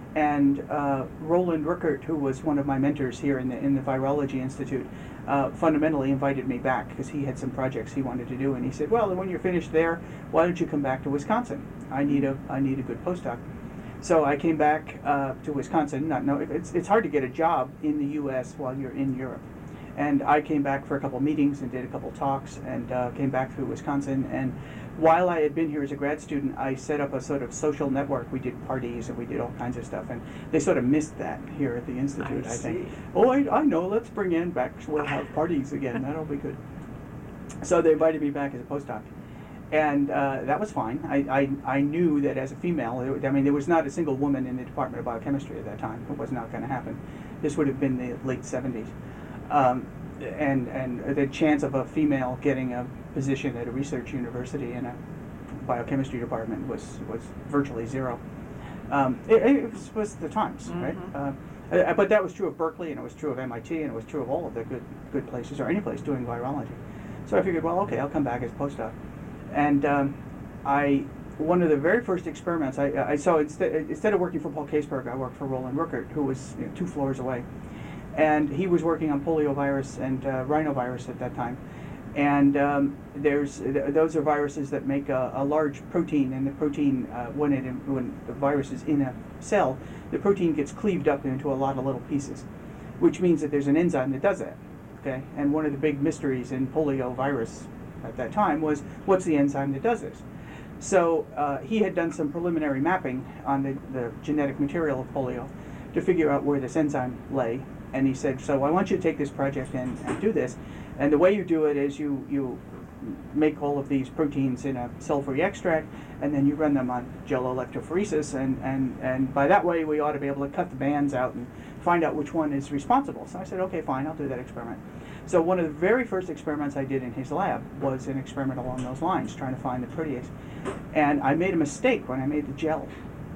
And uh, Roland Ruckert, who was one of my mentors here in the, in the Virology Institute, uh, fundamentally invited me back because he had some projects he wanted to do. And he said, well, when you're finished there, why don't you come back to Wisconsin? I need a, I need a good postdoc. So I came back uh, to Wisconsin. Not know it's it's hard to get a job in the U S while you're in Europe, and I came back for a couple meetings and did a couple talks, and uh, came back through Wisconsin. And while I had been here as a grad student, I set up a sort of social network. We did parties and we did all kinds of stuff, and they sort of missed that here at the institute. I I, think. see. Oh, I, I know. Let's bring in back. We'll have parties again. That'll be good. So they invited me back as a postdoc. And uh, that was fine. I, I, I knew that as a female, it, I mean, there was not a single woman in the Department of Biochemistry at that time. It was not going to happen. This would have been the late seventies. Um, and, and the chance of a female getting a position at a research university in a biochemistry department was, was virtually zero. Um, it, it was, was the times, Mm-hmm. right? Uh, uh, but that was true of Berkeley, and it was true of M I T, and it was true of all of the good, good places, or any place doing virology. So I figured, well, okay, I'll come back as postdoc. And um, I, one of the very first experiments, I, I so instead, instead of working for Paul Caseberg, I worked for Roland Ruckert, who was you know, two floors away. And he was working on poliovirus and uh, rhinovirus at that time. And um, there's th- those are viruses that make a, a large protein, and the protein, uh, when, it, when the virus is in a cell, the protein gets cleaved up into a lot of little pieces, which means that there's an enzyme that does that. Okay? And one of the big mysteries in poliovirus at that time was, what's the enzyme that does this? So uh, he had done some preliminary mapping on the, the genetic material of polio to figure out where this enzyme lay. And he said, so I want you to take this project and, and do this. And the way you do it is you, you make all of these proteins in a cell-free extract, and then you run them on gel electrophoresis, and, and, and by that way we ought to be able to cut the bands out and find out which one is responsible. So I said, okay, fine, I'll do that experiment. So one of the very first experiments I did in his lab was an experiment along those lines, trying to find the protease. And I made a mistake when I made the gel.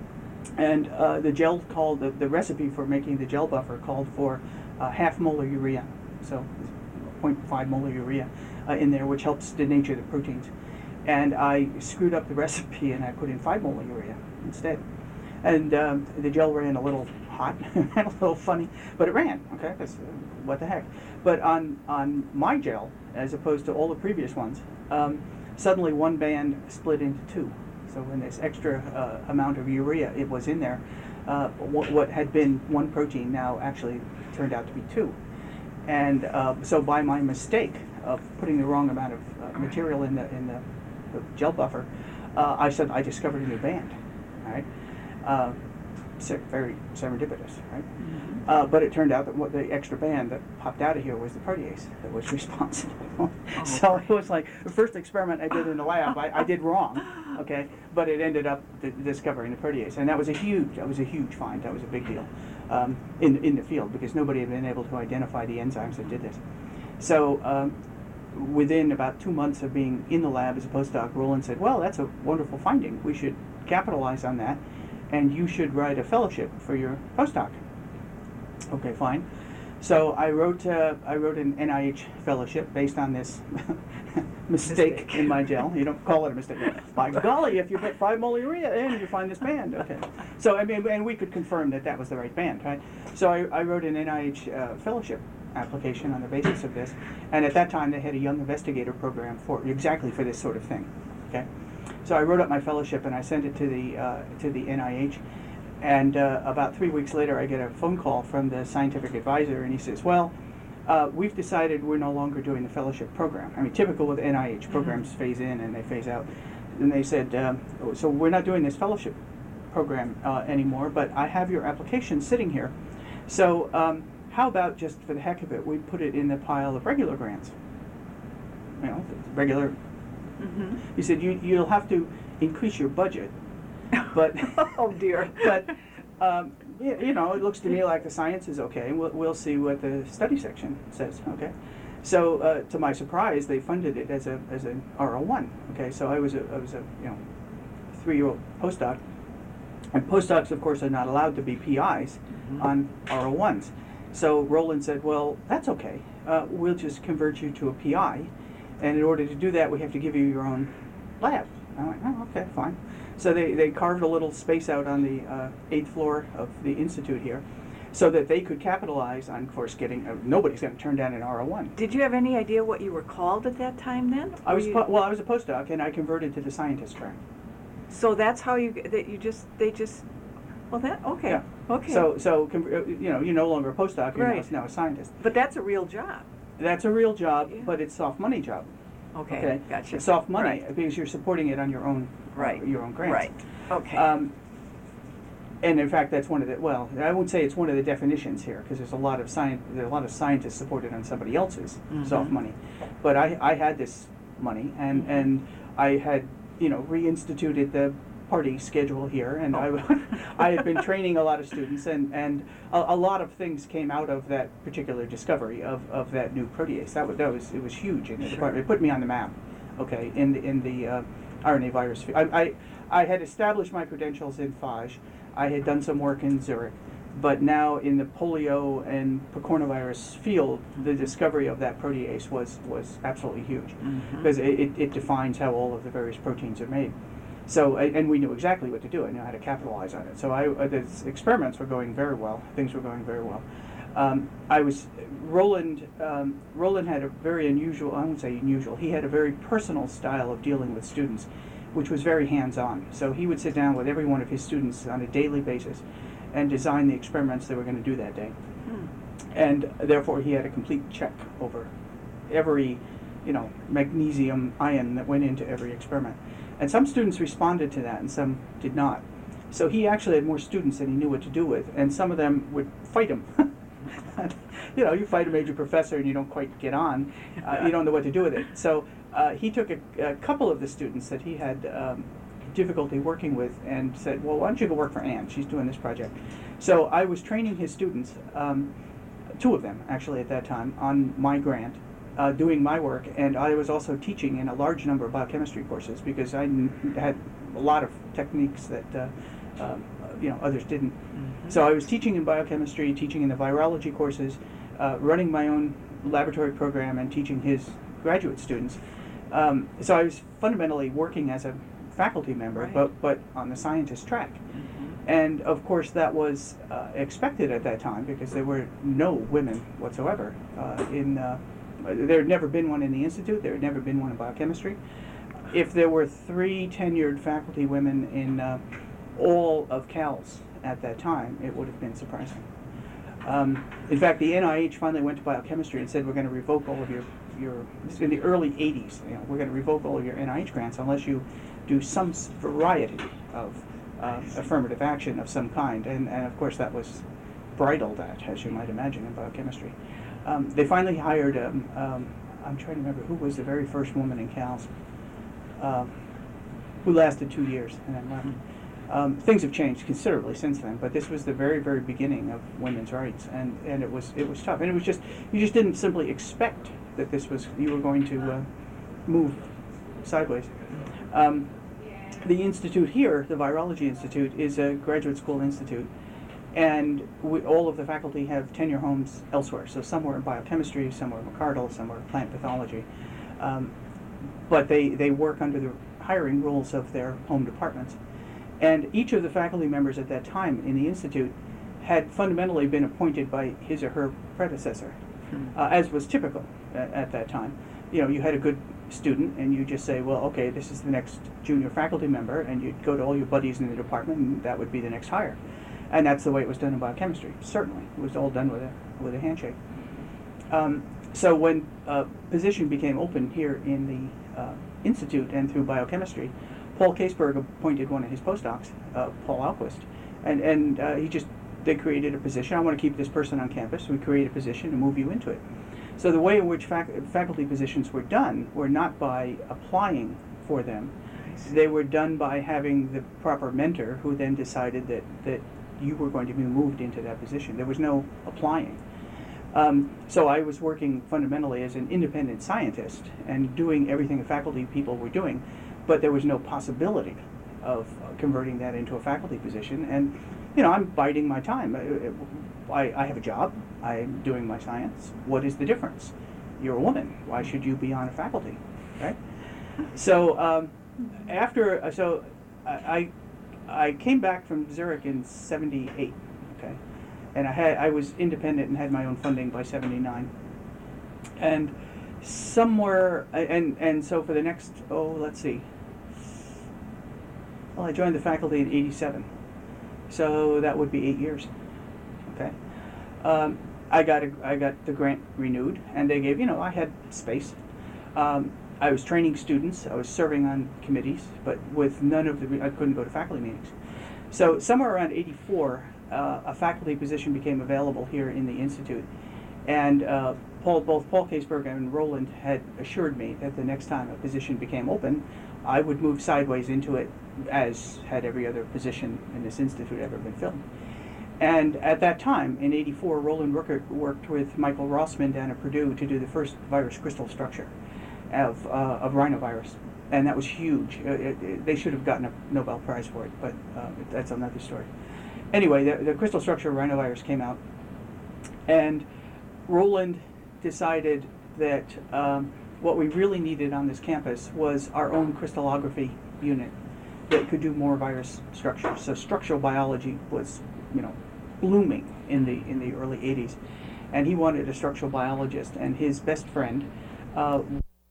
And uh, the gel called, the, the recipe for making the gel buffer called for uh, half molar urea. So zero point five molar urea uh, in there, which helps denature the proteins. And I screwed up the recipe and I put in five molar urea instead. And um, the gel ran a little hot, and a little funny, but it ran, okay, that's, uh, what the heck. But on, on my gel, as opposed to all the previous ones, um, suddenly one band split into two. So when this extra uh, amount of urea it was in there, uh, what, what had been one protein now actually turned out to be two. And uh, so by my mistake of putting the wrong amount of uh, material in the in the, the gel buffer, uh, I said I discovered a new band, right? Uh, very serendipitous, right? Mm-hmm. Uh, but it turned out that what the extra band that popped out of here was the protease that was responsible. Oh, so it was like the first experiment I did in the lab, I, I did wrong, okay? But it ended up d- discovering the protease, and that was a huge, that was a huge find. That was a big deal um, in in the field because nobody had been able to identify the enzymes that did this. So um, within about two months of being in the lab as a postdoc, Roland said, "Well, that's a wonderful finding. We should capitalize on that, and you should write a fellowship for your postdoc." Okay, fine. So I wrote uh, I wrote an N I H fellowship based on this mistake, Mistake. in my gel. You don't call it a mistake. By golly, if you put five molar urea in, you find this band. Okay. So I mean, and we could confirm that that was the right band, right? So I, I wrote an N I H uh, fellowship application on the basis of this, and at that time they had a young investigator program for exactly for this sort of thing. Okay. So I wrote up my fellowship and I sent it to the uh, to the N I H. And uh, about three weeks later, I get a phone call from the scientific advisor, and he says, well, uh, we've decided we're no longer doing the fellowship program. I mean, typical with N I H, programs mm-hmm. phase in and they phase out. And they said, um, so we're not doing this fellowship program uh, anymore, but I have your application sitting here. So um, how about just for the heck of it, we put it in the pile of regular grants? You know, regular. Mm-hmm. He said, you, you'll have to increase your budget. But oh dear. But um, you, you know, it looks to me like the science is okay. We'll we'll see what the study section says. Okay, So uh, to my surprise, they funded it as a as an R O one. Okay, so I was a I was a you know three-year-old postdoc, and postdocs, of course, are not allowed to be P Is mm-hmm. on R O ones. So Roland said, well, that's okay. Uh, we'll just convert you to a P I, and in order to do that, we have to give you your own lab. I went, oh, okay, fine. So they, they carved a little space out on the uh, eighth floor of the institute here, so that they could capitalize on, of course, getting, uh, nobody's going to turn down an R O one. Did you have any idea what you were called at that time then? I was, you... po- well, I was a postdoc, and I converted to the scientist track. So that's how you, that you just, they just, well that, okay, Yeah. okay. So, so com- you know, you're no longer a postdoc, you're Right. now, now a scientist. But that's a real job. That's a real job, Yeah. but it's soft money job. Okay, Okay, gotcha. It's soft money Right. because you're supporting it on your own, Right. uh, your own grants. Right, okay. Um, and in fact, that's one of the, well, I won't say it's one of the definitions here, because there's a lot of science, there are a lot of scientists supported on somebody else's Mhm. soft money. But I, I had this money, and, Mhm. and I had, you know, reinstituted the party schedule here, and Oh. I, I had been training a lot of students, and, and a, a lot of things came out of that particular discovery of, of that new protease. That was, that was, it was huge in the Sure. department. It put me on the map, okay, in the, in the uh, R N A virus field. I, I, I had established my credentials in Phage. I had done some work in Zurich, but now in the polio and picornavirus field, the discovery of that protease was, was absolutely huge, Mhm. because it, it, it defines how all of the various proteins are made. So, and and we knew exactly what to do. I knew how to capitalize on it. So I, uh, the experiments were going very well. Things were going very well. Um, I was, Roland, um, Roland had a very unusual, I won't say unusual, he had a very personal style of dealing with students, which was very hands-on. So he would sit down with every one of his students on a daily basis and design the experiments they were going to do that day. Hmm. And therefore he had a complete check over every, you know, magnesium ion that went into every experiment. And some students responded to that and some did not. So he actually had more students than he knew what to do with, and some of them would fight him. You know, you fight a major professor and you don't quite get on, uh, you don't know what to do with it. So uh, he took a, a couple of the students that he had um, difficulty working with and said, well, why don't you go work for Anne? She's doing this project. So I was training his students, um, two of them actually at that time, on my grant. Uh, doing my work, and I was also teaching in a large number of biochemistry courses because I n- had a lot of techniques that uh, um, you know others didn't. Mhm. So I was teaching in biochemistry, teaching in the virology courses, uh, running my own laboratory program, and teaching his graduate students. Um, so I was fundamentally working as a faculty member, Right. but but on the scientist track. Mhm. And of course that was uh, expected at that time because there were no women whatsoever uh, in. Uh, There had never been one in the institute. There had never been one in biochemistry. If there were three tenured faculty women in uh, all of CALS at that time, it would have been surprising. Um, in fact, the N I H finally went to biochemistry and said, we're going to revoke all of your, your in the early eighties, you know, we're going to revoke all of your N I H grants unless you do some s- variety of uh, affirmative action of some kind. And, and of course that was bridled at, as you might imagine, in biochemistry. Um, they finally hired, um, um, I'm trying to remember who was the very first woman in CALS, um, who lasted two years and then left. Um, things have changed considerably since then, but this was the very, very beginning of women's rights, and, and it was it was tough. And it was just, you just didn't simply expect that this was, you were going to uh, move sideways. Um, the institute here, the Virology Institute, is a graduate school institute. And we, all of the faculty have tenure homes elsewhere. So some were in biochemistry, some were in McArdle, some were in plant pathology. Um, but they, they work under the hiring rules of their home departments. And each of the faculty members at that time in the institute had fundamentally been appointed by his or her predecessor, Hmm. uh, as was typical at, at that time. You know, you had a good student and you just say, well, okay, this is the next junior faculty member, and you'd go to all your buddies in the department and that would be the next hire. And that's the way it was done in biochemistry. Certainly, it was all done with a with a handshake. Um, so when a position became open here in the uh, institute and through biochemistry, Paul Caseberg appointed one of his postdocs, uh, Paul Alquist, and and uh, he just they created a position. I want to keep this person on campus. So we create a position and move you into it. So the way in which fac- faculty positions were done were not by applying for them. They were done by having the proper mentor who then decided that that you were going to be moved into that position. There was no applying. Um, so I was working fundamentally as an independent scientist and doing everything the faculty people were doing, but there was no possibility of uh, converting that into a faculty position. And, you know, I'm biding my time. I, I have a job. I'm doing my science. What is the difference? You're a woman. Why should you be on a faculty, right? So um, after, so I, I came back from Zurich in seventy-eight, okay? And I had I was independent and had my own funding by seventy-nine. And somewhere, and, and so for the next, oh, let's see. Well, I joined the faculty in eighty-seven. So that would be eight years, okay? Um, I got a, I got the grant renewed, and they gave, you know, I had space. Um, I was training students, I was serving on committees, but with none of the, I couldn't go to faculty meetings. So somewhere around eighty-four, uh, a faculty position became available here in the Institute. And uh, Paul, both Paul Caseberg and Roland had assured me that the next time a position became open, I would move sideways into it, as had every other position in this institute ever been filled. And at that time, in eighty-four, Roland Ruckert worked with Michael Rossman down at Purdue to do the first virus crystal structure of, uh, of rhinovirus. And that was huge. Uh, it, it, they should have gotten a Nobel Prize for it, but uh, that's another story. Anyway, the, the crystal structure of rhinovirus came out, and Roland decided that um, what we really needed on this campus was our own crystallography unit that could do more virus structures. So structural biology was, you know, blooming in the in the early eighties, and he wanted a structural biologist. And his best friend, uh,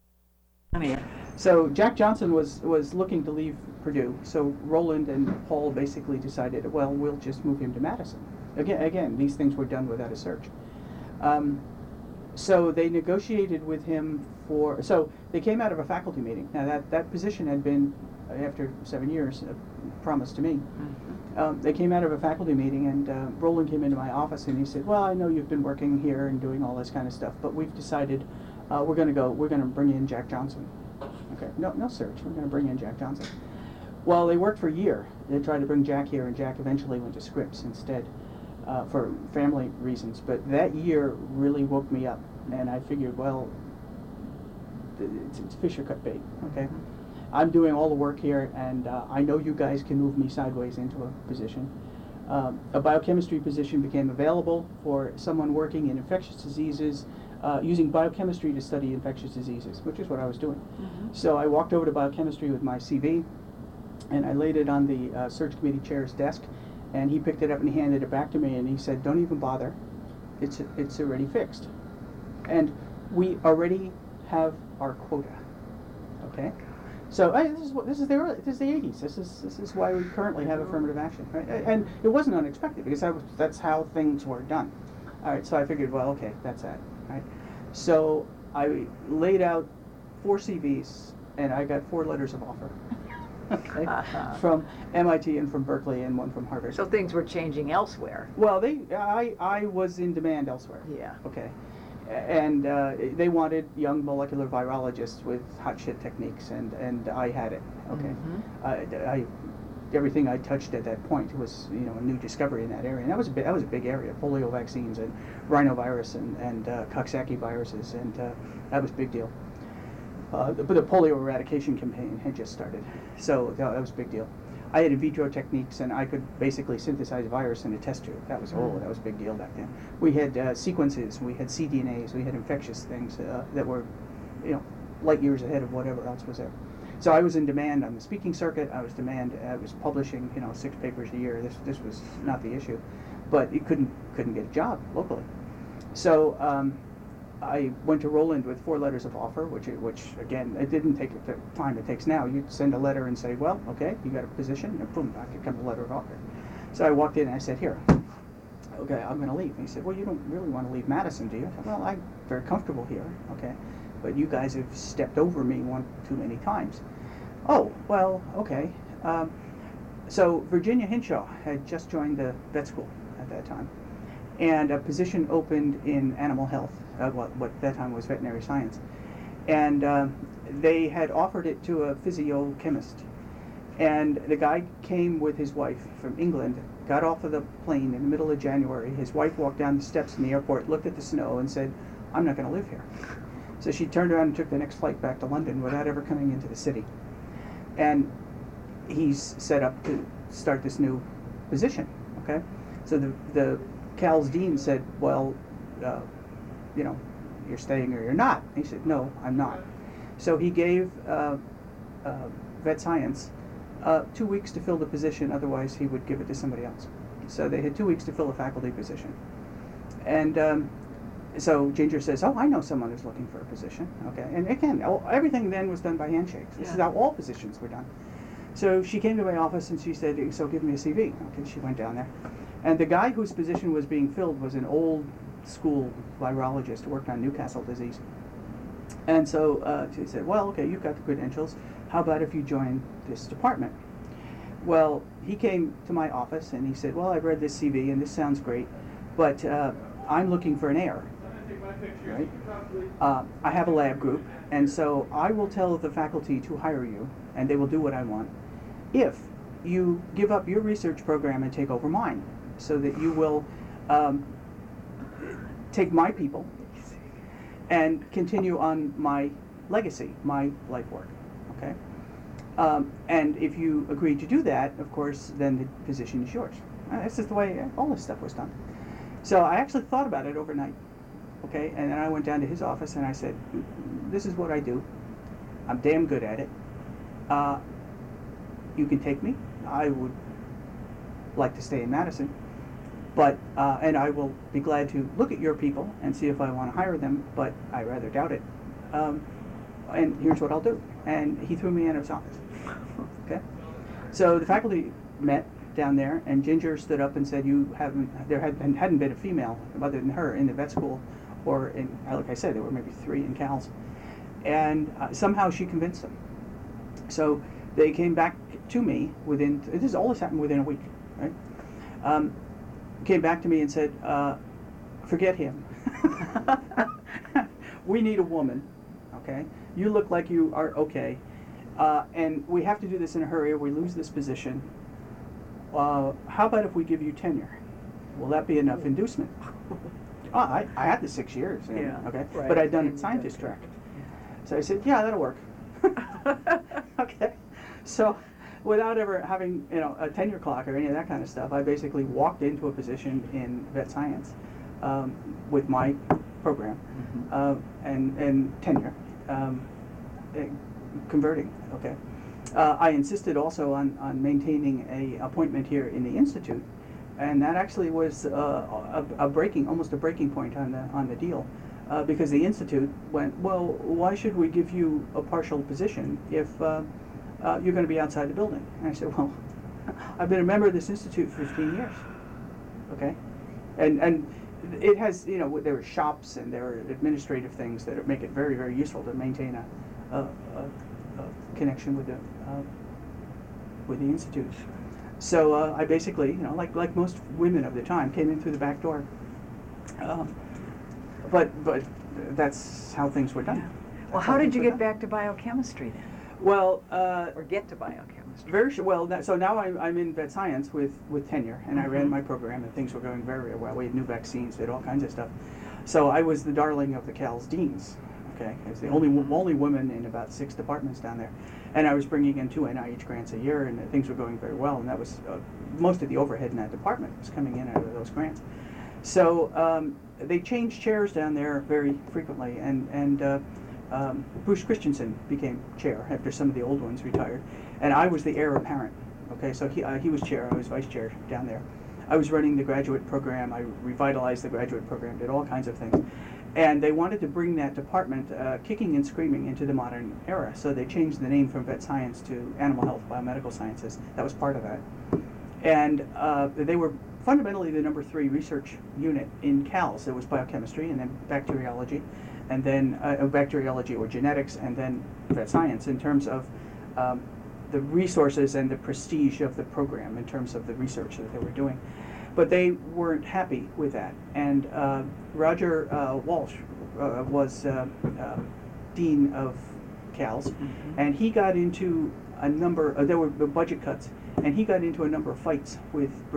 so Jack Johnson was was looking to leave Purdue. So Roland and Paul basically decided, well, we'll just move him to Madison. Again, again, these things were done without a search. Um, so they negotiated with him for. So they came out of a faculty meeting. Now that that position had been, after seven years, uh, promised to me. Mm-hmm. Um, they came out of a faculty meeting, and uh, Roland came into my office, and he said, "Well, I know you've been working here and doing all this kind of stuff, but we've decided uh, we're going to go. We're going to bring in Jack Johnson." Okay, no, no search. We're going to bring in Jack Johnson. Well, they worked for a year. They tried to bring Jack here, and Jack eventually went to Scripps instead, uh, for family reasons. But that year really woke me up, and I figured, well, it's, it's fish or cut bait. Okay. Mm-hmm. I'm doing all the work here, and uh, I know you guys can move me sideways into a position. Um, a biochemistry position became available for someone working in infectious diseases, uh, using biochemistry to study infectious diseases, which is what I was doing. Mm-hmm. So I walked over to biochemistry with my C V, and I laid it on the uh, search committee chair's desk, and he picked it up and he handed it back to me, and he said, "Don't even bother. It's, it's already fixed. And we already have our quota." Okay? So hey, this is what this is the early, this is the eighties. This is this is why we currently have affirmative action, right? And it wasn't unexpected because that was, that's how things were done. All right, so I figured, well, okay, that's that, right? So I laid out four C Vs, and I got four letters of offer, okay, uh-huh. from M I T and from Berkeley and one from Harvard. So things were changing elsewhere. Well, they I I was in demand elsewhere. Yeah. Okay. And uh, they wanted young molecular virologists with hot shit techniques, and, and I had it. Okay, mm-hmm. uh, I everything I touched at that point was, you know, a new discovery in that area, and that was a big, that was a big area: polio vaccines and rhinovirus and and uh, Coxsackie viruses, and uh, that was a big deal. Uh, the, but the polio eradication campaign had just started, so that, that was a big deal. I had in vitro techniques, and I could basically synthesize a virus in a test tube. That was, oh, that was a big deal back then. We had uh, sequences, we had cDNAs, we had infectious things uh, that were, you know, light years ahead of whatever else was there. So I was in demand on the speaking circuit. I was demand. I was publishing, you know, six papers a year. This this was not the issue, but you couldn't couldn't get a job locally. So um, I went to Roland with four letters of offer, which, which again, it didn't take the time it takes now. You'd send a letter and say, well, okay, you got a position, and boom, back it comes a letter of offer. So I walked in and I said, here, okay, I'm going to leave. And he said, well, you don't really want to leave Madison, do you? I said, well, I'm very comfortable here, okay, but you guys have stepped over me one too many times. Oh, well, okay. Um, so Virginia Hinshaw had just joined the vet school at that time, and a position opened in animal health, uh, what, what at that time was veterinary science. And uh, they had offered it to a physiochemist. And the guy came with his wife from England got off of the plane in the middle of January. His wife walked down the steps in the airport, looked at the snow, and said, "I'm not going to live here." So she turned around and took the next flight back to London without ever coming into the city. And he's set up to start this new position, okay? So the, the Cal's dean said, well, uh, you know, you're staying or you're not. And he said, no, I'm not. So he gave uh, uh, Vet Science uh, two weeks to fill the position, otherwise he would give it to somebody else. So they had two weeks to fill a faculty position. And um, so Ginger says, oh, I know someone who's looking for a position, okay? And again, all, everything then was done by handshakes. This Yeah. is how all positions were done. So she came to my office and she said, so give me a C V. Okay, she went down there. And the guy whose position was being filled was an old school virologist who worked on Newcastle disease. And so uh, she said, well, okay, you've got the credentials. How about if you join this department? Well, he came to my office and he said, well, I've read this C V and this sounds great, but uh, I'm looking for an heir. Right? Uh, I have a lab group, and so I will tell the faculty to hire you, and they will do what I want, if you give up your research program and take over mine, so that you will um, take my people and continue on my legacy, my life work, okay? Um, and if you agree to do that, of course, then the position is yours. Uh, That's just the way all this stuff was done. So I actually thought about it overnight, okay? And then I went down to his office and I said, this is what I do. I'm damn good at it. Uh, you can take me. I would like to stay in Madison. But, uh, and I will be glad to look at your people and see if I want to hire them, but I rather doubt it. Um, and here's what I'll do. And he threw me in his office, okay? So the faculty met down there, and Ginger stood up and said, you haven't, there had been, hadn't been a female other than her in the vet school, or in, like I said, there were maybe three in Cal's. And uh, somehow she convinced them. So they came back to me within, this all this happened within a week, right? Um, came back to me and said, uh, forget him. We need a woman, okay? You look like you are okay. Uh, and we have to do this in a hurry or we lose this position. Uh, how about if we give you tenure? Will that be enough inducement? Oh, I, I had the six years, and, Yeah, okay, right. but I'd done it And, scientist uh, track. So I said, yeah, that'll work. Okay, so without ever having, you know, a tenure clock or any of that kind of stuff, I basically walked into a position in vet science um, with my program Mm-hmm. uh, and, and tenure, um, eh, converting, okay. Uh, I insisted also on, on maintaining a appointment here in the Institute, and that actually was uh, a, a breaking, almost a breaking point on the, on the deal. Uh, because the Institute went, well, why should we give you a partial position if uh, uh, you're going to be outside the building? And I said, well, I've been a member of this Institute for fifteen years, okay? And and it has, you know, there are shops and there are administrative things that make it very, very useful to maintain a, a, a, a connection with the, uh, with the Institute. So uh, I basically, you know, like, like most women of the time, came in through the back door. Um, But but that's how things were done. Well, That's how did things you were get done. back to biochemistry then? Well, uh, Or get to biochemistry? very sh- well. That, so now I'm, I'm in vet science with, with tenure, and I ran Mhm. my program, and things were going very, very well. We had new vaccines, we had all kinds of stuff. So I was the darling of the Cal's deans. Okay, I was the only wo- only woman in about six departments down there, and I was bringing in two N I H grants a year, and things were going very well. And that was uh, most of the overhead in that department was coming in out of those grants. So um, they changed chairs down there very frequently, and and uh, um, Bruce Christensen became chair after some of the old ones retired, and I was the heir apparent. Okay, so he uh, he was chair, I was vice chair down there. I was running the graduate program. I revitalized the graduate program, did all kinds of things, and they wanted to bring that department uh, kicking and screaming into the modern era. So they changed the name from vet science to animal health biomedical sciences. That was part of that, and uh, they were fundamentally the number three research unit in Cal's. There was biochemistry and then bacteriology, and then uh, bacteriology or genetics, and then vet science in terms of um, the resources and the prestige of the program in terms of the research that they were doing. But they weren't happy with that. And uh, Roger uh, Walsh uh, was uh, uh, dean of Cal's, Mhm. and he got into a number, uh, there were budget cuts, and he got into a number of fights with Bruce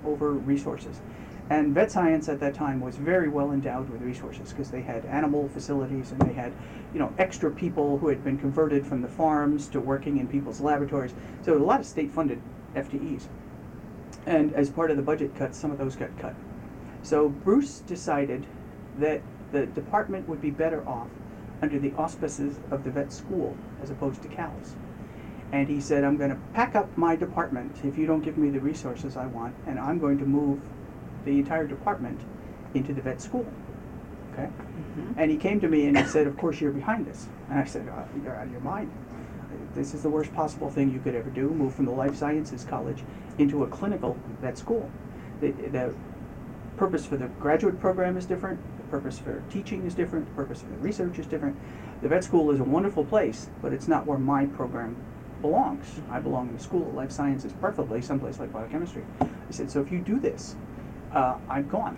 over resources. And vet science at that time was very well endowed with resources because they had animal facilities and they had, you know, extra people who had been converted from the farms to working in people's laboratories. So a lot of state-funded F T Es. And as part of the budget cuts, some of those got cut. So Bruce decided that the department would be better off under the auspices of the vet school as opposed to CALS. And he said, I'm going to pack up my department if you don't give me the resources I want, and I'm going to move the entire department into the vet school. Okay? Mm-hmm. And he came to me and he said, of course you're behind this. And I said, oh, you're out of your mind. This is the worst possible thing you could ever do, move from the life sciences college into a clinical vet school. The, the purpose for the graduate program is different, the purpose for teaching is different, the purpose for the research is different. The vet school is a wonderful place, but it's not where my program belongs. I belong in the School of Life Sciences, preferably someplace like biochemistry. I said, so if you do this, uh, I'm gone.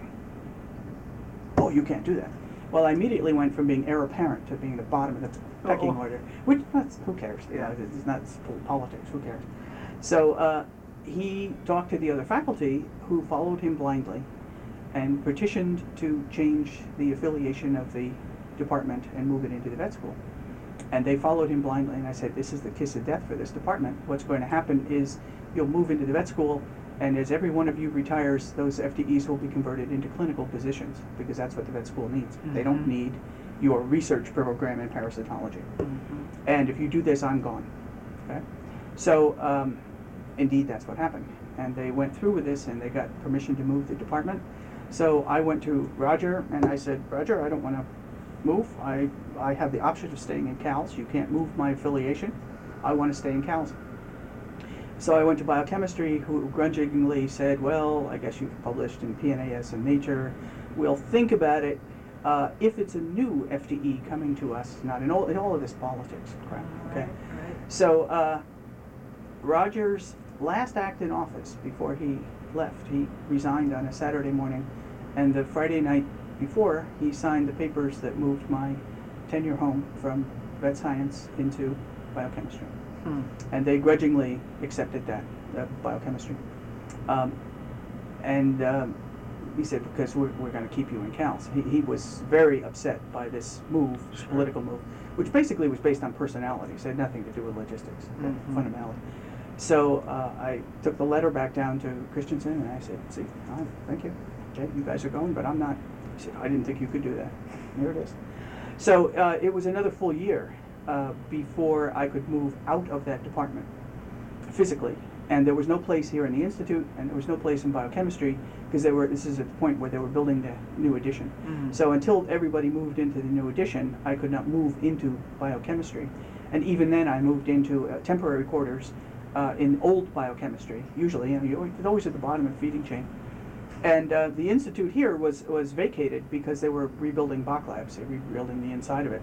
Oh, you can't do that. Well, I immediately went from being heir apparent to being the bottom of the pecking Oh. order, which, that's, who cares? You know, it's not politics, who cares? So uh, he talked to the other faculty who followed him blindly and petitioned to change the affiliation of the department and move it into the vet school. And they followed him blindly, and I said, this is the kiss of death for this department. What's going to happen is you'll move into the vet school, and as every one of you retires, those F T Es will be converted into clinical positions, because that's what the vet school needs. Mm-hmm. They don't need your research program in parasitology. Mm-hmm. And if you do this, I'm gone. Okay? So, um, indeed, that's what happened. And they went through with this, and they got permission to move the department. So I went to Roger, and I said, Roger, I don't want to move. I, I have the option of staying in CALS. You can't move my affiliation. I want to stay in CALS. So I went to biochemistry, who grudgingly said, well, I guess you've published in P N A S and Nature. We'll think about it uh, if it's a new F T E coming to us, not in all, in all of this politics crap, okay? Right, right. So uh, Roger's last act in office before he left, he resigned on a Saturday morning, and the Friday night before, he signed the papers that moved my tenure home from vet science into biochemistry. Hmm. And they grudgingly accepted that, uh, biochemistry. Um, and um, he said, because we're, we're going to keep you in CALS. He, he was very upset by this move, this Sure. political move, which basically was based on personalities. It had nothing to do with logistics, Mm-hmm. fundamentally. So uh, I took the letter back down to Christensen, and I said, see, oh, thank you. Okay, you guys are going, but I'm not. He said, I didn't think you could do that. Here it is. So uh, it was another full year uh, before I could move out of that department physically. And there was no place here in the Institute, and there was no place in biochemistry, because they were, this is at the point where they were building the new edition. Mm-hmm. So until everybody moved into the new edition, I could not move into biochemistry. And even then I moved into uh, temporary quarters uh, in old biochemistry, usually. You know, you, it's always at the bottom of the feeding chain. And uh, the Institute here was, was vacated because they were rebuilding Bach Labs, they were rebuilding the inside of it.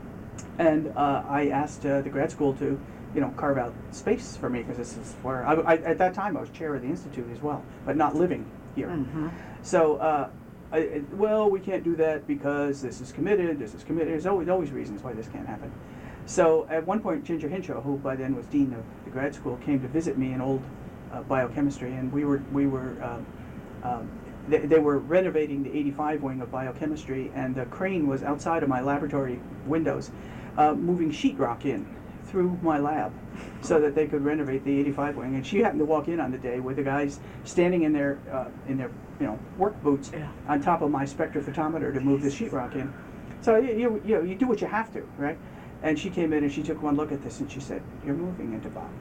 And uh, I asked uh, the grad school to, you know, carve out space for me, because this is where, I, I, at that time I was chair of the Institute as well, but not living here. Mm-hmm. So, uh, I, I, well, we can't do that because this is committed, this is committed, there's always, always reasons why this can't happen. So at one point, Ginger Hinshaw, who by then was dean of the grad school, came to visit me in old uh, biochemistry, and we were, we were um, um, they, they were renovating the eighty-five wing of biochemistry, and the crane was outside of my laboratory windows, uh, moving sheetrock in through my lab so that they could renovate the eighty-five wing. And she happened to walk in on the day with the guys standing in their uh, in their you know work boots yeah. on top of my spectrophotometer to move the sheetrock in. So you, you you know you do what you have to, right? And she came in and she took one look at this and she said, "You're moving into Bach."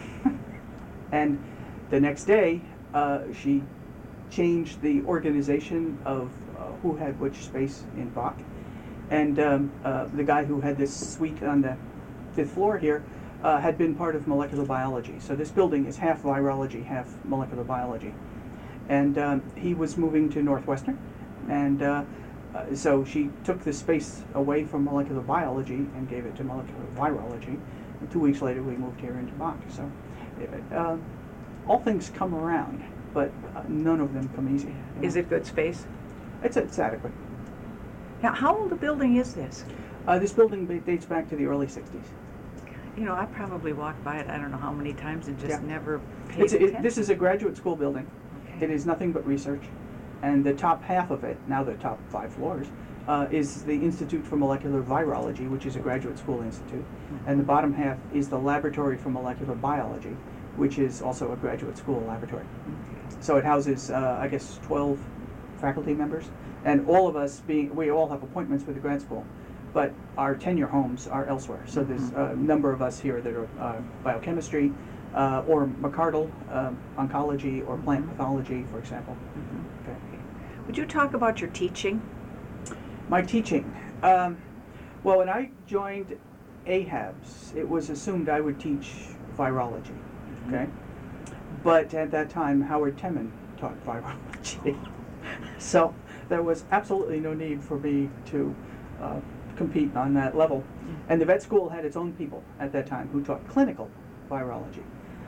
And the next day, uh, she changed the organization of uh, who had which space in Bach. And um, uh, the guy who had this suite on the fifth floor here uh, had been part of molecular biology. So this building is half virology, half molecular biology. And um, he was moving to Northwestern, and uh, uh, so she took this space away from molecular biology and gave it to molecular virology. And two weeks later, we moved here into Bach. So uh, all things come around, but uh, none of them come easy. Is it good space? It's, it's adequate. Now, how old a building is this? Uh, this building dates back to the early sixties. You know, I probably walked by it I don't know how many times and just Yeah. never paid It's, attention. it, this is a graduate school building. Okay. It is nothing but research, and the top half of it, now the top five floors, uh, is the Institute for Molecular Virology, which is a graduate school institute, Mm-hmm. and the bottom half is the Laboratory for Molecular Biology, which is also a graduate school laboratory. So it houses, uh, I guess, twelve faculty members, and all of us being, we all have appointments with the grad school, but our tenure homes are elsewhere. So there's a number of us here that are uh, biochemistry, uh, or McCardle, um, oncology, or plant pathology, for example. Okay. Would you talk about your teaching? My teaching. Um, well, when I joined A H A B S, it was assumed I would teach virology, okay? But at that time, Howard Temin taught virology. So there was absolutely no need for me to uh, compete on that level. And the vet school had its own people at that time who taught clinical virology.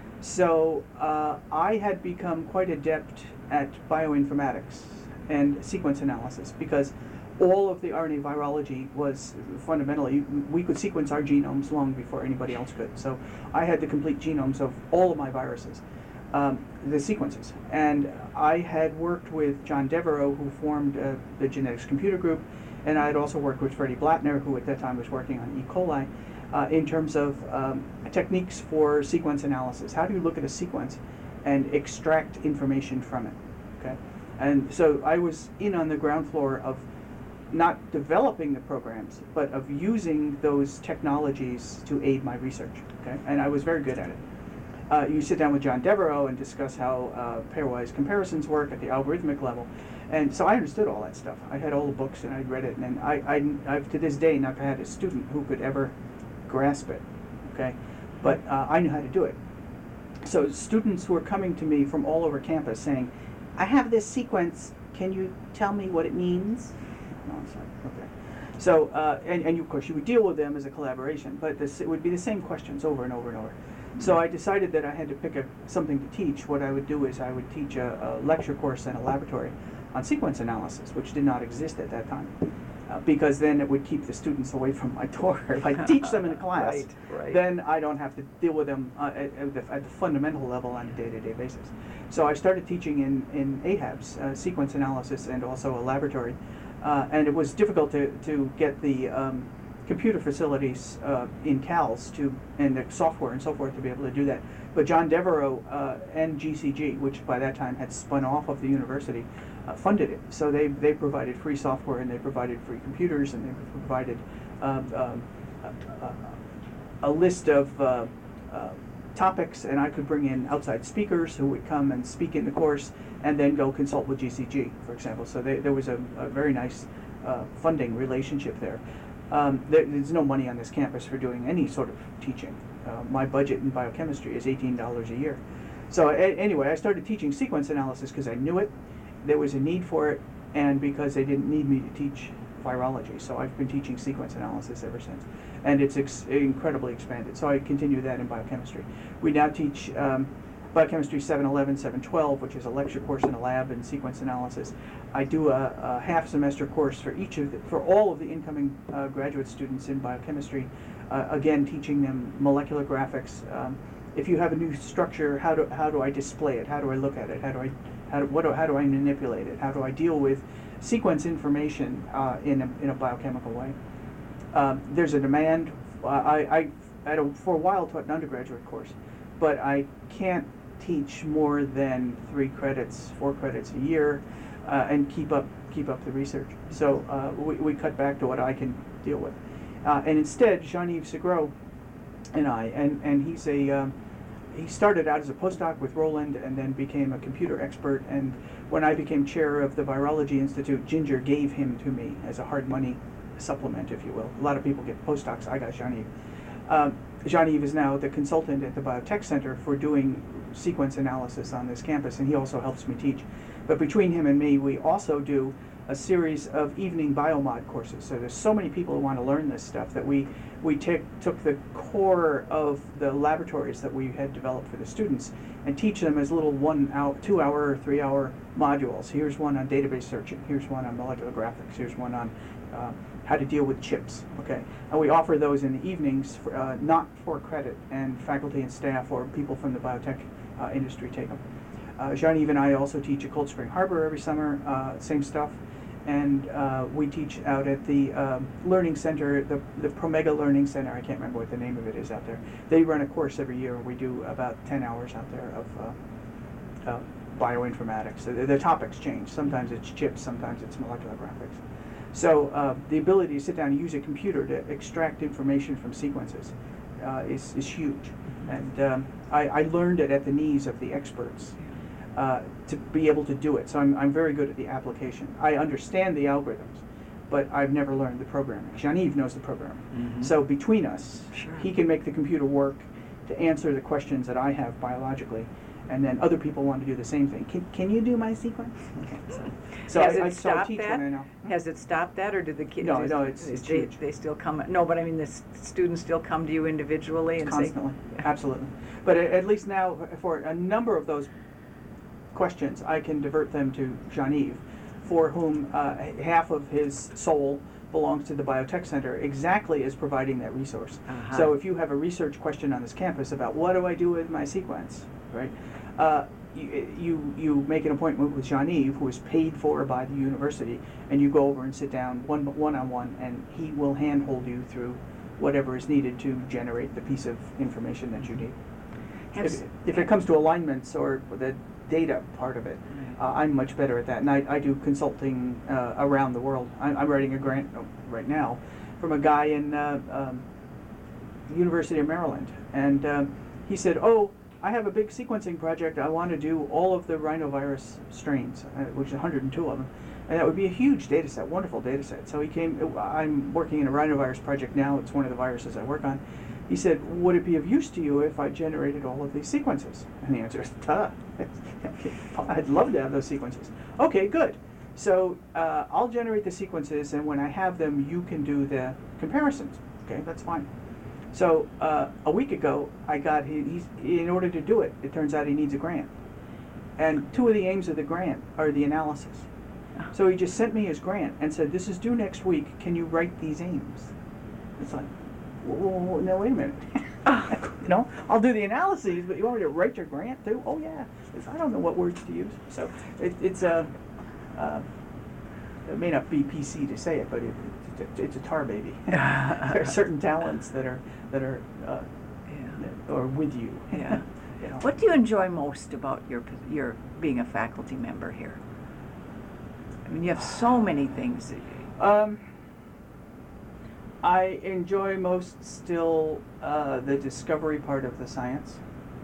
So uh, I had become quite adept at bioinformatics and sequence analysis, because all of the R N A virology was fundamentally, we could sequence our genomes long before anybody else could. So I had the complete genomes of all of my viruses, um, the sequences. And I had worked with John Devereaux, who formed uh, the Genetics Computer Group, and I had also worked with Freddie Blattner, who at that time was working on E. coli, uh, in terms of um, techniques for sequence analysis. How do you look at a sequence and extract information from it? Okay, and so I was in on the ground floor of not developing the programs, but of using those technologies to aid my research, okay? And I was very good at it. Uh, you sit down with John Devereaux and discuss how uh, pairwise comparisons work at the algorithmic level. And so I understood all that stuff. I had all the books and I'd read it, and I, I, I've to this day not had a student who could ever grasp it, okay? But uh, I knew how to do it. So students were coming to me from all over campus saying, I have this sequence, can you tell me what it means? No, it's not. Okay. So, uh, and, and you, of course, you would deal with them as a collaboration, but this, it would be the same questions over and over and over. So I decided that I had to pick a, something to teach. What I would do is I would teach a, a lecture course in a laboratory on sequence analysis, which did not exist at that time, uh, because then it would keep the students away from my door. If I teach them in a class, Right, right. then I don't have to deal with them uh, at, at, the, at the fundamental level on a day-to-day basis. So I started teaching in, in A H A B S, uh, sequence analysis, and also a laboratory. Uh, and it was difficult to, to get the um, computer facilities uh, in C A L S to, and the software and so forth to be able to do that. But John Devereaux uh, and G C G, which by that time had spun off of the university, uh, funded it. So they, they provided free software, and they provided free computers, and they provided um, um, a, a, a list of uh, uh, topics, and I could bring in outside speakers who would come and speak in the course, and then go consult with G C G, for example. So they, there was a, a very nice uh, funding relationship there. Um, there. There's no money on this campus for doing any sort of teaching. Uh, my budget in biochemistry is eighteen dollars a year. So a, anyway, I started teaching sequence analysis because I knew it, there was a need for it, and because they didn't need me to teach virology. So I've been teaching sequence analysis ever since. And it's ex incredibly expanded. So I continue that in biochemistry. We now teach um, Biochemistry seven eleven, seven twelve, which is a lecture course in a lab in sequence analysis. I do a, a half semester course for each of the, for all of the incoming uh, graduate students in biochemistry, uh, again teaching them molecular graphics. Um, if you have a new structure, how do how do I display it? How do I look at it? How do I how do, what do, how do I manipulate it? How do I deal with sequence information uh, in a, in a biochemical way? Um, there's a demand. Uh, I I, I don't, for a while taught an undergraduate course, but I can't teach more than three credits, four credits a year, uh, and keep up keep up the research. So uh, we, we cut back to what I can deal with. Uh, and instead, Jean-Yves Segros and I, and, and he's a, um, he started out as a postdoc with Roland and then became a computer expert. And when I became chair of the Virology Institute, Ginger gave him to me as a hard money supplement, if you will. A lot of people get postdocs, I got Jean-Yves. Um, Jean-Yves is now the consultant at the Biotech Center for doing sequence analysis on this campus, and he also helps me teach. But between him and me, we also do a series of evening biomod courses. So there's so many people who want to learn this stuff that we we take, took the core of the laboratories that we had developed for the students and teach them as little one hour, two hour, or three hour modules. Here's one on database searching. Here's one on molecular graphics. Here's one on uh, how to deal with chips. Okay, and we offer those in the evenings, for, uh, not for credit, and faculty and staff or people from the biotech uh, industry take them. Uh, Jean-Yves and I also teach at Cold Spring Harbor every summer, uh, same stuff. And uh, we teach out at the um, Learning Center, the, the Promega Learning Center. I can't remember what the name of it is out there. They run a course every year. We do about ten hours out there of uh, uh, bioinformatics. The, the topics change. Sometimes it's chips, sometimes it's molecular graphics. So uh, the ability to sit down and use a computer to extract information from sequences uh, is, is huge. And um, I, I learned it at the knees of the experts. Uh, to be able to do it. So I'm, I'm very good at the application. I understand the algorithms, but I've never learned the programming. Jean-Yves knows the programming. Mm-hmm. So between us, Sure. he can make the computer work to answer the questions that I have biologically, and then other people want to do the same thing. Can, can you do my sequence? Okay, so so Has I, it I, so I stopped teach that? when I know. Has it stopped that, or do the kids? No, no, it's- they, it's they, huge. they still come. No, but I mean, the s- students still come to you individually and Constantly, say, absolutely. But at, at least now, for a number of those questions, I can divert them to Jean-Yves, for whom uh, half of his soul belongs to the Biotech Center, exactly as providing that resource. Uh-huh. So if you have a research question on this campus about what do I do with my sequence, right? Uh, you, you you make an appointment with Jean-Yves, who is paid for by the university, and you go over and sit down one one on one, and he will handhold you through whatever is needed to generate the piece of information that you need. Has- If, if it comes to alignments or the data part of it, uh, I'm much better at that. And I, I do consulting uh, around the world. I'm, I'm writing a grant right now from a guy in uh, um, University of Maryland. And um, he said, oh, I have a big sequencing project. I want to do all of the rhinovirus strains, uh, which is one hundred two of them. And that would be a huge data set, wonderful data set. So he came, I'm working in a rhinovirus project now. It's one of the viruses I work on. He said, would it be of use to you if I generated all of these sequences? And the answer is, duh. I'd love to have those sequences. Okay, good. So uh, I'll generate the sequences, and when I have them, you can do the comparisons. Okay, that's fine. So uh, a week ago, I got, he, he's, in order to do it, it turns out he needs a grant. And two of the aims of the grant are the analysis. So he just sent me his grant and said, this is due next week. Can you write these aims? It's like, well, no, wait a minute. You know, I'll do the analyses, but you want me to write your grant too? Oh yeah. It's, I don't know what words to use. So it, it's a, uh, it may not be P C to say it, but it, it, it's a tar baby. There are certain talents that are that are uh, yeah. or with you. Yeah. You know. What do you enjoy most about your p- your being a faculty member here? I mean, you have so many things. that- Um, I enjoy most still uh, the discovery part of the science.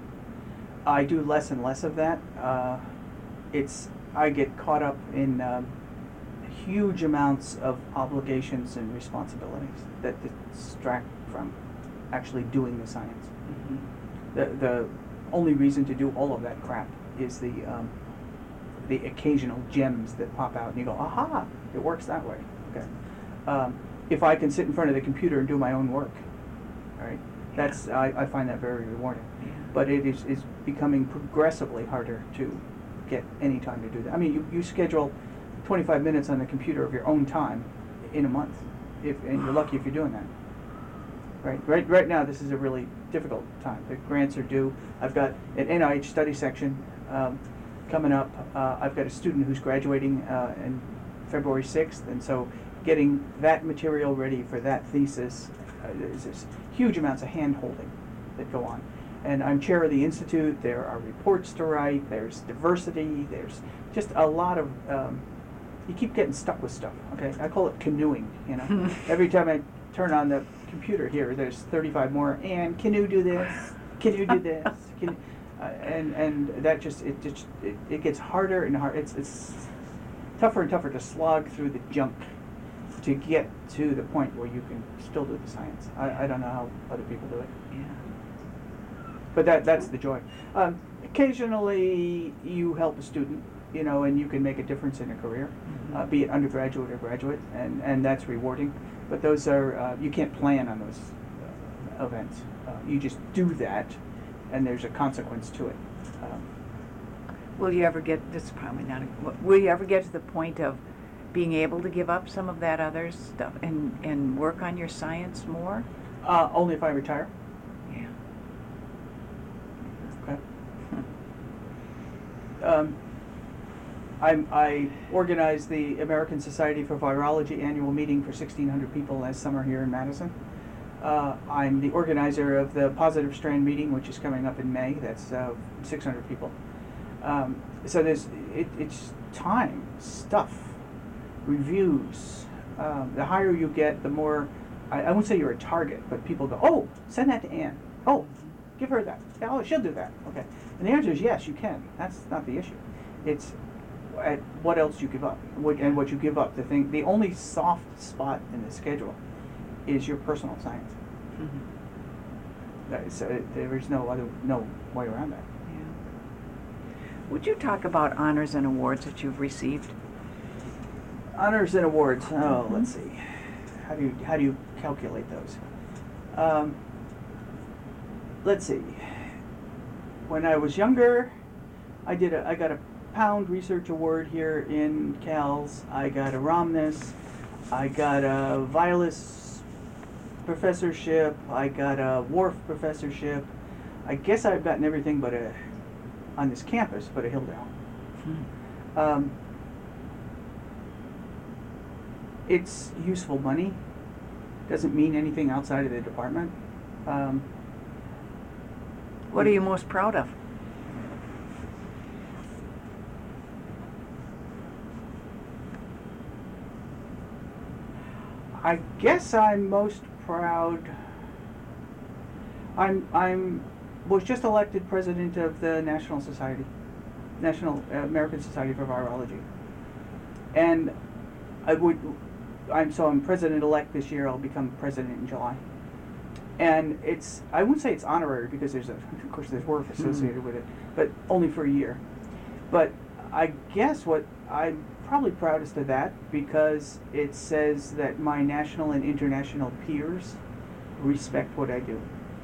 I do less and less of that. Uh, it's I get caught up in um, huge amounts of obligations and responsibilities that distract from actually doing the science. Mhm. The the only reason to do all of that crap is the um, the occasional gems that pop out and you go, aha, it works that way. Okay. Um, if I can sit in front of the computer and do my own work, all right, that's I, I find that very rewarding. Yeah. But it is, is becoming progressively harder to get any time to do that. I mean, you, you schedule twenty-five minutes on the computer of your own time in a month, if and you're lucky if you're doing that. Right, right, right now this is a really difficult time. The grants are due. I've got an N I H study section um, coming up. Uh, I've got a student who's graduating uh, in February sixth, and so getting that material ready for that thesis uh, is, is huge amounts of hand-holding that go on. And I'm chair of the institute. There are reports to write. There's diversity. There's just a lot of. Um, you keep getting stuck with stuff. Okay, I call it canoeing. You know, every time I turn on the computer here, there's thirty-five more. And can you do this? Can you do this? Can you, uh, and and that just it just it, it gets harder and harder. It's it's tougher and tougher to slog through the junk to get to the point where you can still do the science. I, I don't know how other people do it. Yeah. But that that's the joy. Um, occasionally, you help a student, you know, and you can make a difference in a career, Mhm. uh, be it undergraduate or graduate, and, and that's rewarding. But those are, uh, you can't plan on those uh, events. Uh, you just do that, and there's a consequence to it. Um, Will you ever get, this is probably not, a, will you ever get to the point of being able to give up some of that other stuff and, and work on your science more? uh, only if I retire. Yeah. Okay. um, I'm, I organized the American Society for Virology annual meeting for sixteen hundred people last summer here in Madison. Uh, I'm the organizer of the Positive Strand meeting, which is coming up in May. That's uh, six hundred people. Um, so there's it, it's time, stuff, reviews. Um, the higher you get, the more. I, I won't say you're a target, but people go, "Oh, send that to Ann. Oh, give her that. Oh, she'll do that." Okay, and the answer is yes, you can. That's not the issue. It's at what else you give up, what, and what you give up. The thing, the only soft spot in the schedule is your personal science. Mhm. That is, uh, there is no other no way around that. Yeah. Would you talk about honors and awards that you've received? Honors and awards. Oh, let's see. How do you how do you calculate those? Um, let's see. When I was younger, I did a I got a Pound Research Award here in Cal's. I got a Romnus. I got a Vilas professorship. I got a Wharf professorship. I guess I've gotten everything but a on this campus, but a Hildau. Hmm. Um, it's useful money. Doesn't mean anything outside of the department. Um, What are you most proud of? I guess I'm most proud. I'm I'm was just elected president of the National Society, National uh, American Society for Virology, and I would. I'm so I'm president-elect this year. I'll become president in July, and it's I wouldn't say it's honorary because there's a of course there's work associated mm. with it, but only for a year. But I guess what I'm probably proudest of that because it says that my national and international peers respect what I do.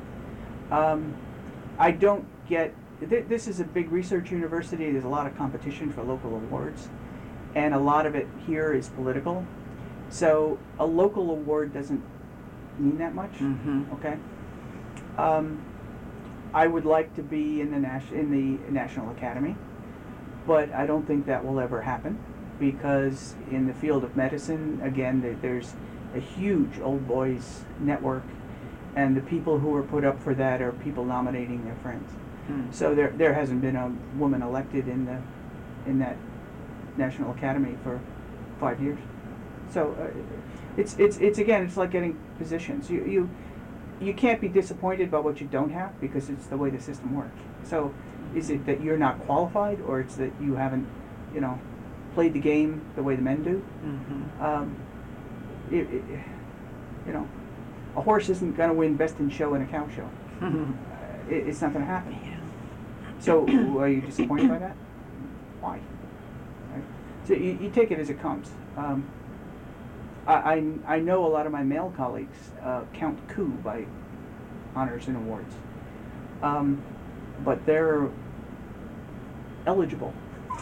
Um, I don't get th- this is a big research university. There's a lot of competition for local awards, and a lot of it here is political. So a local award doesn't mean that much. Mm-hmm. Okay. Um, I would like to be in the nas- in the National Academy, but I don't think that will ever happen because in the field of medicine, again, there, there's a huge old boys network, and the people who are put up for that are people nominating their friends. Hmm. So there there hasn't been a woman elected in the in that National Academy for five years. So uh, it's it's it's again it's like getting positions. You you you can't be disappointed by what you don't have because it's the way the system works. So is it that you're not qualified, or it's that you haven't, you know, played the game the way the men do? Mm-hmm. Um, it, it, you know, a horse isn't going to win best in show in a cow show. Mm-hmm. Uh, it, it's not going to happen. Yeah. So are you disappointed by that? Why? Right? So you, you take it as it comes. Um, I, I, I know a lot of my male colleagues uh, count coup by honors and awards, um, but they're eligible.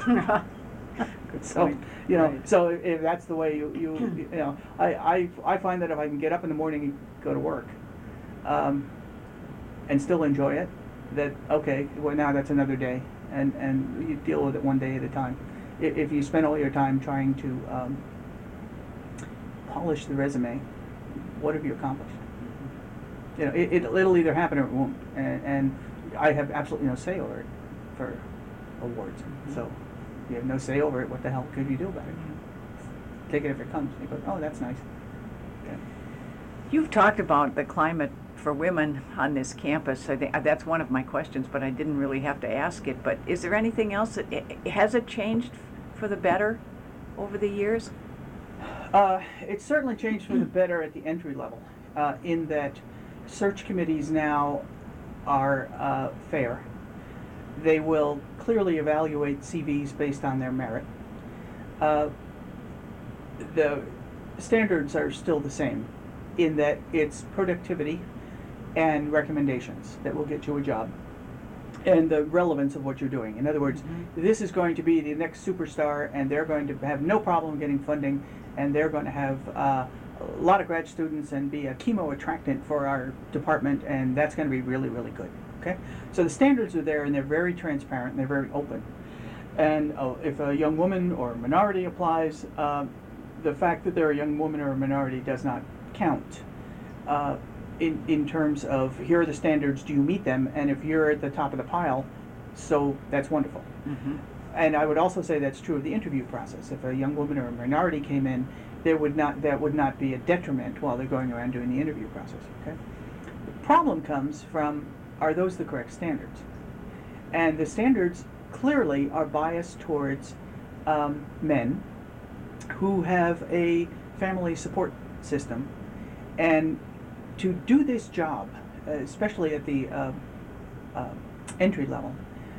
Good So point. you know, Right. so if, if that's the way you you you know, I, I I find that if I can get up in the morning and go to work, um, and still enjoy it, that okay, well now that's another day, and and you deal with it one day at a time. If, if you spend all your time trying to um, polish the resume, what have you accomplished? You know, it, it it'll either happen or it won't, and, and I have absolutely no say over it for awards. Mm-hmm. So you have no say over it. What the hell could you do about it? Take it if it comes. You go, oh, that's nice. Yeah. You've talked about the climate for women on this campus. I think that's one of my questions, but I didn't really have to ask it. But is there anything else that i- has it changed for the better over the years? Uh, it's certainly changed for the better at the entry level, uh, in that search committees now are uh, fair. They will clearly evaluate C Vs based on their merit. Uh, the standards are still the same in that it's productivity and recommendations that will get you a job, and the relevance of what you're doing. In other words, Mm-hmm. this is going to be the next superstar, and they're going to have no problem getting funding, and they're going to have uh, a lot of grad students and be a chemo attractant for our department, and that's going to be really, really good. Okay, so the standards are there, and they're very transparent, and they're very open. And uh, if a young woman or a minority applies, uh, the fact that they're a young woman or a minority does not count uh, in, in terms of here are the standards, do you meet them? And if you're at the top of the pile, so that's wonderful. Mm-hmm. And I would also say that's true of the interview process. If a young woman or a minority came in, there would not that would not be a detriment while they're going around doing the interview process. Okay. The problem comes from, are those the correct standards? And the standards clearly are biased towards um, men who have a family support system, and to do this job, uh, especially at the uh, uh, entry level,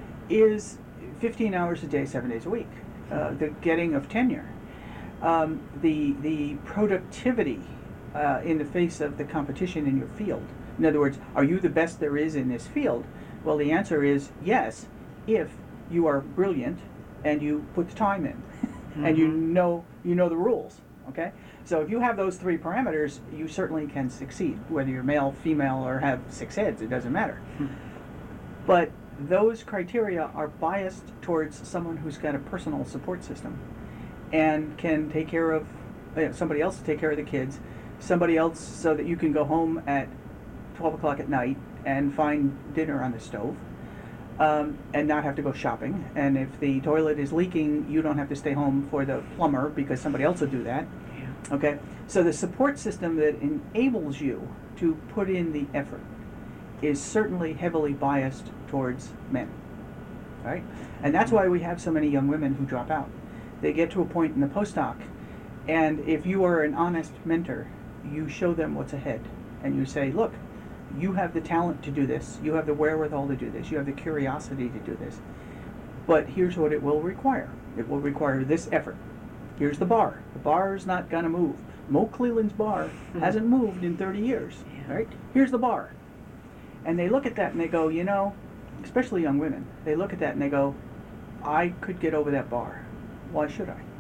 is fifteen hours a day, seven days a week. Uh, the getting of tenure, um, the the productivity uh, in the face of the competition in your field. In other words, are you the best there is in this field? Well, the answer is yes, if you are brilliant and you put the time in, mm-hmm. and you know you know the rules. Okay, so if you have those three parameters, you certainly can succeed. Whether you're male, female, or have six heads, it doesn't matter. Mm-hmm. But those criteria are biased towards someone who's got a personal support system and can take care of you know, somebody else to take care of the kids, somebody else so that you can go home at twelve o'clock at night and find dinner on the stove, um, and not have to go shopping. And if the toilet is leaking, you don't have to stay home for the plumber because somebody else will do that. Yeah. Okay, so the support system that enables you to put in the effort is certainly heavily biased towards men, right? And that's why we have so many young women who drop out. They get to a point in the postdoc, and if you are an honest mentor, you show them what's ahead, and you say, look, you have the talent to do this, you have the wherewithal to do this, you have the curiosity to do this, but here's what it will require. It will require this effort. Here's the bar. The bar is not gonna move. Mo Cleland's bar hasn't moved in thirty years, Yeah. right? Here's the bar. And they look at that and they go, you know, especially young women, they look at that and they go, I could get over that bar. Why should I?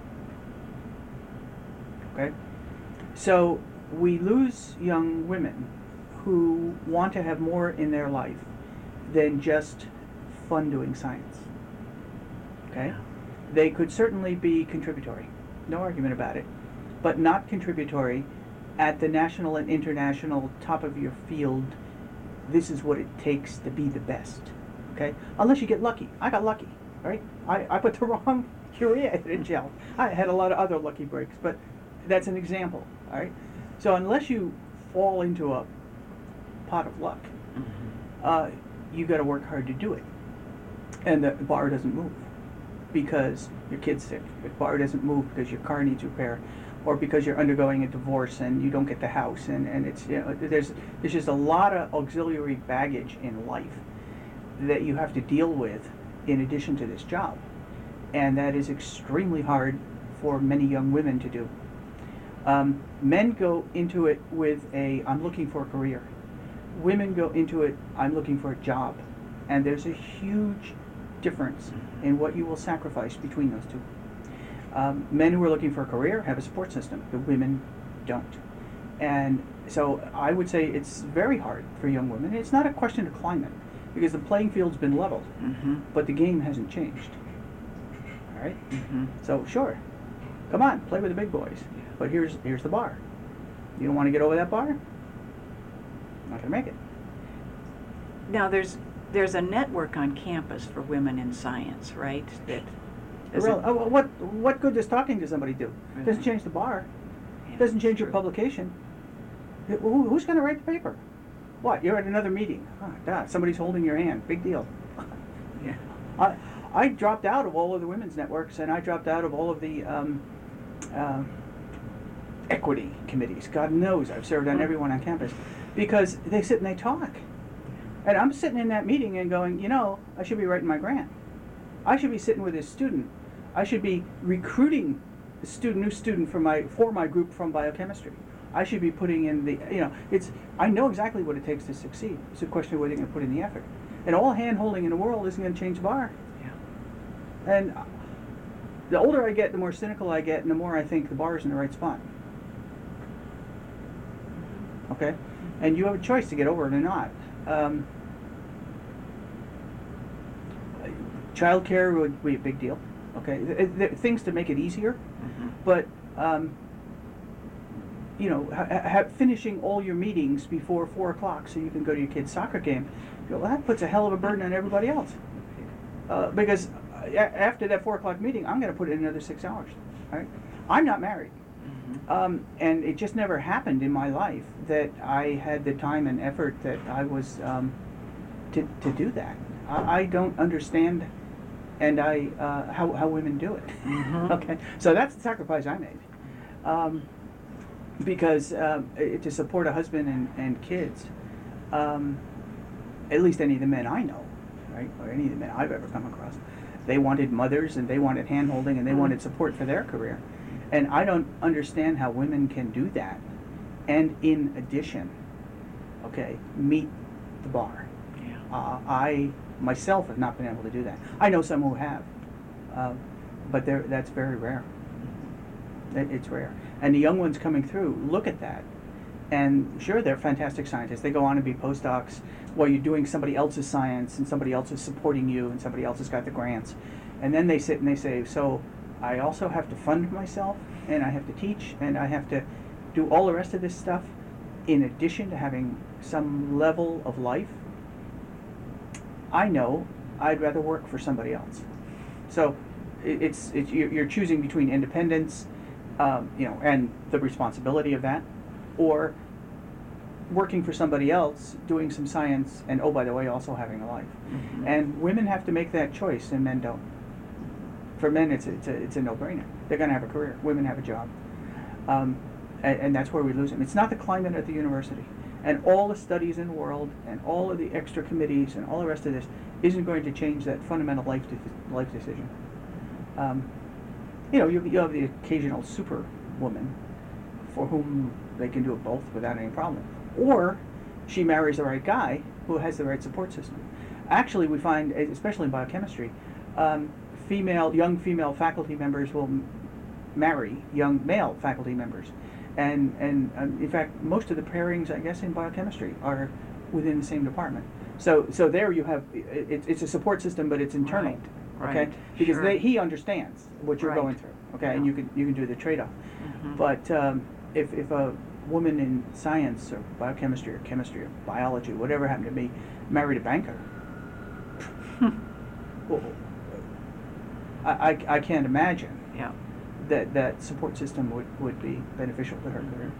Okay? So we lose young women who want to have more in their life than just fun doing science. Okay? They could certainly be contributory, no argument about it, but not contributory at the national and international top of your field. This is what it takes to be the best, okay? Unless you get lucky. I got lucky, right? I, I put the wrong urea in gel. I had a lot of other lucky breaks, but that's an example, all right? So unless you fall into a pot of luck, mm-hmm. uh, you got to work hard to do it. And the bar doesn't move because your kid's sick. The bar doesn't move because your car needs repair, or because you're undergoing a divorce and you don't get the house, and, and it's, you know, there's there's just a lot of auxiliary baggage in life that you have to deal with in addition to this job, and that is extremely hard for many young women to do. Um, men go into it with a, I'm looking for a career. Women go into it, I'm looking for a job, and there's a huge difference in what you will sacrifice between those two. Um, men who are looking for a career have a support system. The women don't. And so I would say it's very hard for young women. It's not a question of climate, because the playing field's been leveled, mm-hmm. but the game hasn't changed. All right? Mm-hmm. So sure, come on, play with the big boys. Yeah. But here's here's the bar. You don't want to get over that bar? Not going to make it. Now there's there's a network on campus for women in science, right? That Well, it, oh, what what good does talking to somebody do? Really? Doesn't change the bar. Yeah, Doesn't change true. your publication. Who, who's going to write the paper? What? You're at another meeting. Oh, God, somebody's holding your hand. Big deal. Yeah. I I dropped out of all of the women's networks, and I dropped out of all of the um, uh, equity committees. God knows I've served on every one on campus, because they sit and they talk. And I'm sitting in that meeting and going, you know, I should be writing my grant. I should be sitting with this student. I should be recruiting a student, new student for my for my group from biochemistry. I should be putting in the, you know, it's, I know exactly what it takes to succeed. It's a question of whether you're going to put in the effort. And all hand-holding in the world isn't going to change the bar. Yeah. And the older I get, the more cynical I get, and the more I think the bar is in the right spot. Okay? And you have a choice to get over it or not. Um, childcare would be a big deal. Okay, th- th- things to make it easier, Mm-hmm. but um, you know, ha- ha- finishing all your meetings before four o'clock so you can go to your kid's soccer game. You go, well, that puts a hell of a burden on everybody else, uh, because a- after that four o'clock meeting, I'm going to put in another six hours. Right? I'm not married. Mm-hmm. Um, and it just never happened in my life that I had the time and effort that I was um, to, to do that. I, I don't understand and I uh, how, how women do it. Mhm. Okay, so that's the sacrifice I made. Um, because um, i- to support a husband and, and kids, um, at least any of the men I know, right, or any of the men I've ever come across, they wanted mothers and they wanted hand-holding and they Mhm. wanted support for their career. And I don't understand how women can do that and in addition, okay, meet the bar. Yeah. Uh, I myself have not been able to do that. I know some who have, uh, but they're- that's very rare. It, it's rare. And the young ones coming through look at that, and sure, they're fantastic scientists. They go on to be postdocs while you're doing somebody else's science, and somebody else is supporting you, and somebody else has got the grants. And then they sit and they say, so I also have to fund myself, and I have to teach, and I have to do all the rest of this stuff in addition to having some level of life. I know I'd rather work for somebody else. So it, it's, it's you're, you're choosing between independence, um, you know, and the responsibility of that, or working for somebody else, doing some science, and oh, by the way, also having a life. Mhm. And women have to make that choice, and men don't. For men, it's a, it's a, it's a no-brainer. They're going to have a career. Women have a job. Um, and, and that's where we lose them. It's not the climate at the university. And all the studies in the world, and all of the extra committees, and all the rest of this isn't going to change that fundamental life de- life decision. Um, you know, you, you have the occasional super woman for whom they can do it both without any problem. Or she marries the right guy who has the right support system. Actually, we find, especially in biochemistry, um, female, young female faculty members will m- marry young male faculty members. And, and um, in fact, most of the pairings, I guess, in biochemistry are within the same department. So, so there you have, it, it's a support system, but it's internal, Right, okay? right, Because sure. they, he understands what you're Right. going through, okay? And Yeah. you can, you can do the trade-off. Mhm. But um, if, if a woman in science or biochemistry or chemistry or biology, whatever happened to be, married a banker, well, I, I, I can't imagine Yeah. that that support system would, would be beneficial to her career.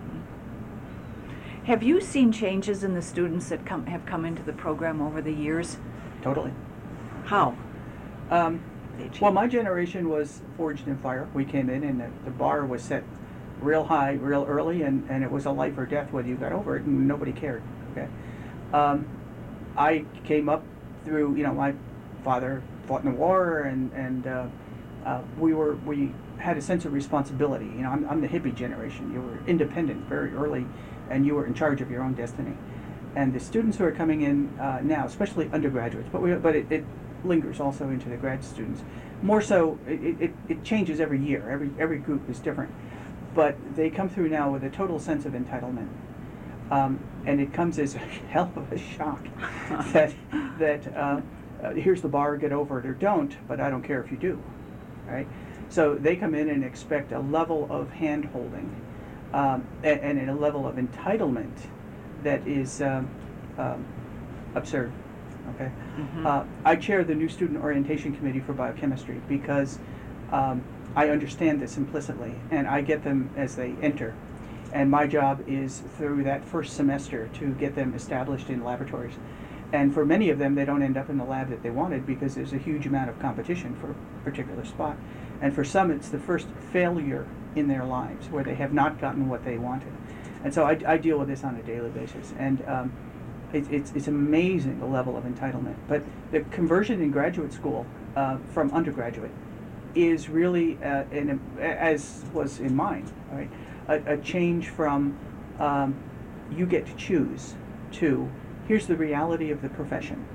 Have you seen changes in the students that come have come into the program over the years? Totally. How? Um, They change? well, my generation was forged in fire. We came in and the, the bar was set real high, real early, and, and it was a life or death whether you got over it, and nobody cared. Okay. Um, I came up through, you know, my father fought in the war, and and uh, uh, we were we had a sense of responsibility. You know, I'm, I'm the hippie generation. You were independent very early, and you were in charge of your own destiny. And the students who are coming in uh, now, especially undergraduates, but we but it, it lingers also into the grad students. More so, it, it, it changes every year. Every every group is different, but they come through now with a total sense of entitlement. Um, and it comes as a hell of a shock that that uh, uh, here's the bar, get over it or don't, but I don't care if you do, right? So they come in and expect a level of hand-holding um, and, and a level of entitlement that is um, um, absurd, okay? Mhm. Uh, I chair the new student orientation committee for biochemistry because um, I understand this implicitly, and I get them as they enter. And my job is through that first semester to get them established in laboratories. And for many of them, they don't end up in the lab that they wanted because there's a huge amount of competition for a particular spot. And for some, it's the first failure in their lives where they have not gotten what they wanted. And so I, I deal with this on a daily basis. And um, it, it's, it's amazing the level of entitlement. But the conversion in graduate school uh, from undergraduate is really, uh, in a, as was in mine, right? A, a change from um, you get to choose to here's the reality of the profession.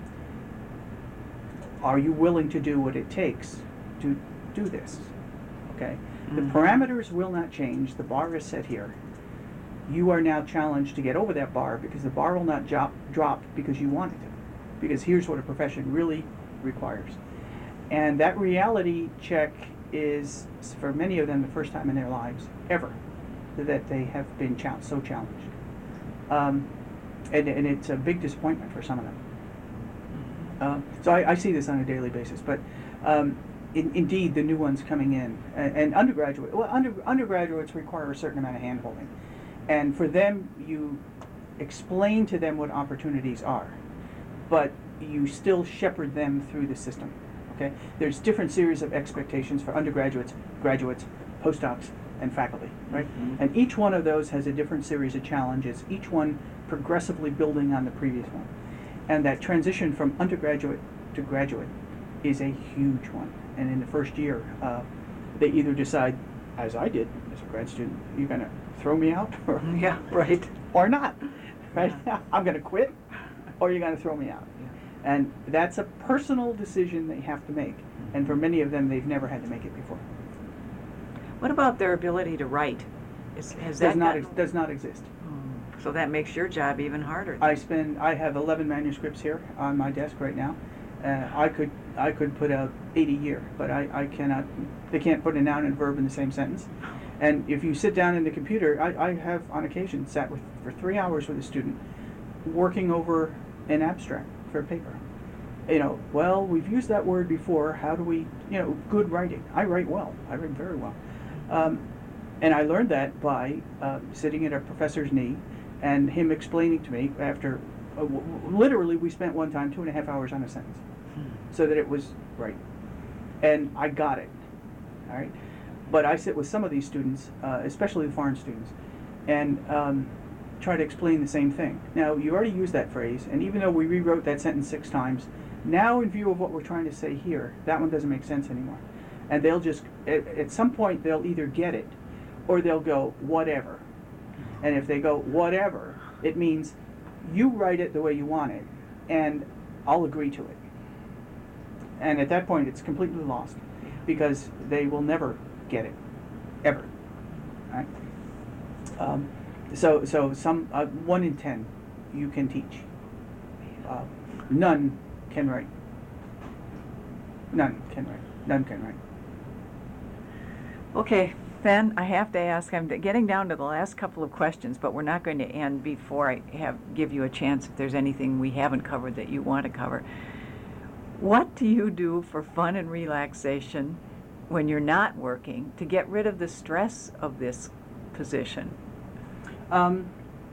Are you willing to do what it takes to do this? Okay? The Mhm. parameters will not change. The bar is set here. You are now challenged to get over that bar because the bar will not drop, drop because you want it to. Because here's what a profession really requires. And that reality check is, for many of them, the first time in their lives ever that they have been chal- so challenged. Um, and, and it's a big disappointment for some of them. Um, so I, I see this on a daily basis, but um, in, indeed the new ones coming in, and, and undergraduate, well, under, undergraduates require a certain amount of hand-holding. And for them, you explain to them what opportunities are, but you still shepherd them through the system. Okay, there's different series of expectations for undergraduates, graduates, postdocs, and faculty, right? Mm-hmm. And each one of those has a different series of challenges, each one progressively building on the previous one. And that transition from undergraduate to graduate is a huge one. And in the first year, uh, they either decide, as I did as a grad student, you're going to throw me out, or Yeah, right. or not, right? Yeah. I'm going to quit, or you're going to throw me out. And that's a personal decision they have to make. And for many of them, they've never had to make it before. What about their ability to write? Is, has Does that not gotten- ex- does not exist. So that makes your job even harder. I spend I have eleven manuscripts here on my desk right now. Uh, I could I could put out eight a year, but I, I cannot. They can't put a noun and verb in the same sentence. And if you sit down in the computer, I, I have on occasion sat with for three hours with a student working over an abstract for a paper. You know, well, we've used that word before. How do we, you know, good writing? I write well. I write very well. Um, and I learned that by uh, sitting at a professor's knee and him explaining to me after, uh, w- w- literally we spent one time two and a half hours on a sentence so that it was right. And I got it, all right? But I sit with some of these students, uh, especially the foreign students, and um, try to explain the same thing. Now, you already used that phrase, and even though we rewrote that sentence six times, now in view of what we're trying to say here, that one doesn't make sense anymore. And they'll just, at, at some point, they'll either get it, or they'll go, whatever. And if they go, whatever, it means you write it the way you want it, and I'll agree to it. And at that point, it's completely lost, because they will never get it, ever. Right? Um, so, so some uh, one in ten you can teach. Uh, none can write. None can write. None can write. Okay, then I have to ask, I'm getting down to the last couple of questions, but we're not going to end before I have give you a chance if there's anything we haven't covered that you want to cover. What do you do for fun and relaxation when you're not working to get rid of the stress of this position? Um,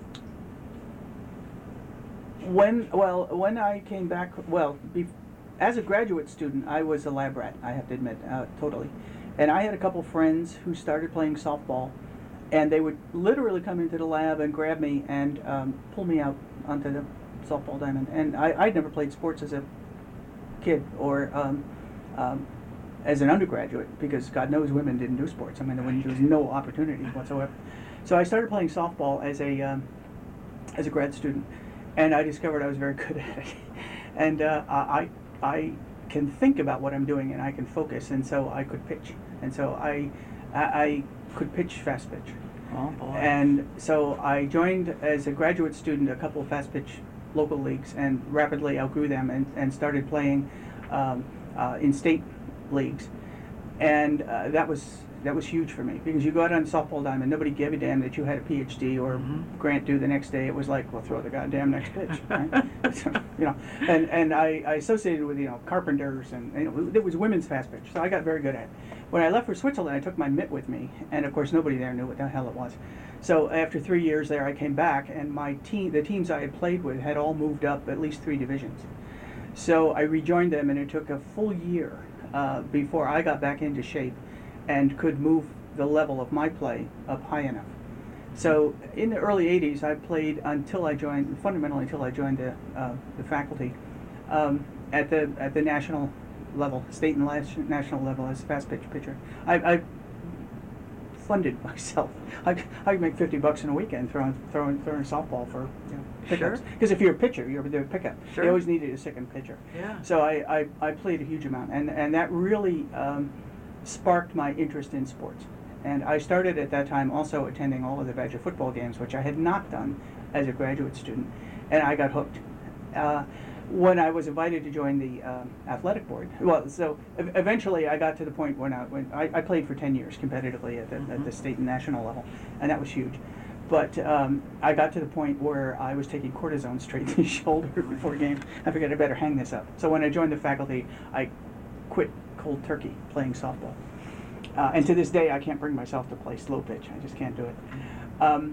when well, when I came back, well, be, as a graduate student, I was a lab rat. I have to admit, uh, totally. And I had a couple friends who started playing softball, and they would literally come into the lab and grab me and um, pull me out onto the softball diamond. And I, I'd never played sports as a kid or um, um, as an undergraduate, because God knows women didn't do sports. I mean, there was no opportunity whatsoever. So I started playing softball as a um, as a grad student, and I discovered I was very good at it. And uh, I I can think about what I'm doing, and I can focus, and so I could pitch, and so I I, I could pitch fast pitch. Oh boy. And so I joined as a graduate student a couple of fast pitch local leagues, and rapidly outgrew them, and, and started playing um, uh, in state leagues, and uh, that was that was huge for me, because you go out on a softball diamond, nobody gave a damn that you had a P H D or Mhm. grant due the next day. It was like, well, throw the goddamn next pitch, right? So, you know, and and I, I associated with, you know, carpenters, and, and it was women's fast pitch, so I got very good at it. When I left for Switzerland, I took my mitt with me, and of course nobody there knew what the hell it was. So after three years there, I came back, and my team, the teams I had played with, had all moved up at least three divisions. So I rejoined them, and it took a full year uh, before I got back into shape and could move the level of my play up high enough. So in the early eighties, I played until I joined, fundamentally until I joined the, uh, the faculty um, at the at the national level, state and national level as a fast pitch pitcher. I, I funded myself. I I could make fifty bucks in a weekend throwing throwing throwing a softball for, you know, pickups. Sure. Because if you're a pitcher, you're the pickup. Sure. They always needed a second pitcher. Yeah. So I, I, I played a huge amount, and and that really um, sparked my interest in sports. And I started at that time also attending all of the Badger football games, which I had not done as a graduate student, and I got hooked. Uh, when I was invited to join the um, athletic board, well, so ev- eventually I got to the point when I when I, I played for ten years competitively at the, Mm-hmm. at the state and national level, and that was huge. But um, I got to the point where I was taking cortisone straight to the shoulder before games. I figured I better hang this up. So when I joined the faculty, I quit cold turkey playing softball. Uh, and to this day, I can't bring myself to play slow pitch. I just can't do it. Um,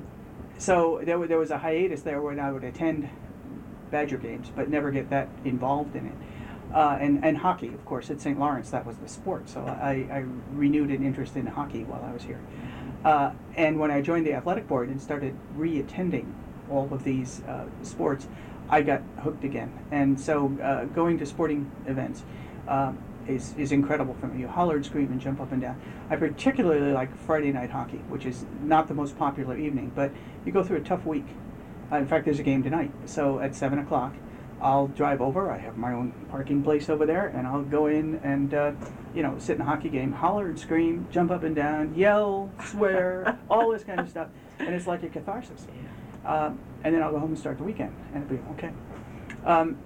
so there, w- there was a hiatus there when I would attend Badger games, but never get that involved in it. Uh, and, and hockey, of course, at Saint Lawrence, that was the sport. So I, I renewed an interest in hockey while I was here. Uh, and when I joined the athletic board and started re-attending all of these uh, sports, I got hooked again. And so uh, going to sporting events um, is, is incredible for me. You holler and scream and jump up and down. I particularly like Friday night hockey, which is not the most popular evening, but you go through a tough week. Uh, in fact, there's a game tonight. So at seven o'clock, I'll drive over. I have my own parking place over there, and I'll go in and, uh, you know, sit in a hockey game, holler and scream, jump up and down, yell, swear, all this kind of stuff. And it's like a catharsis. Um, and then I'll go home and start the weekend, and it'll be okay. Um,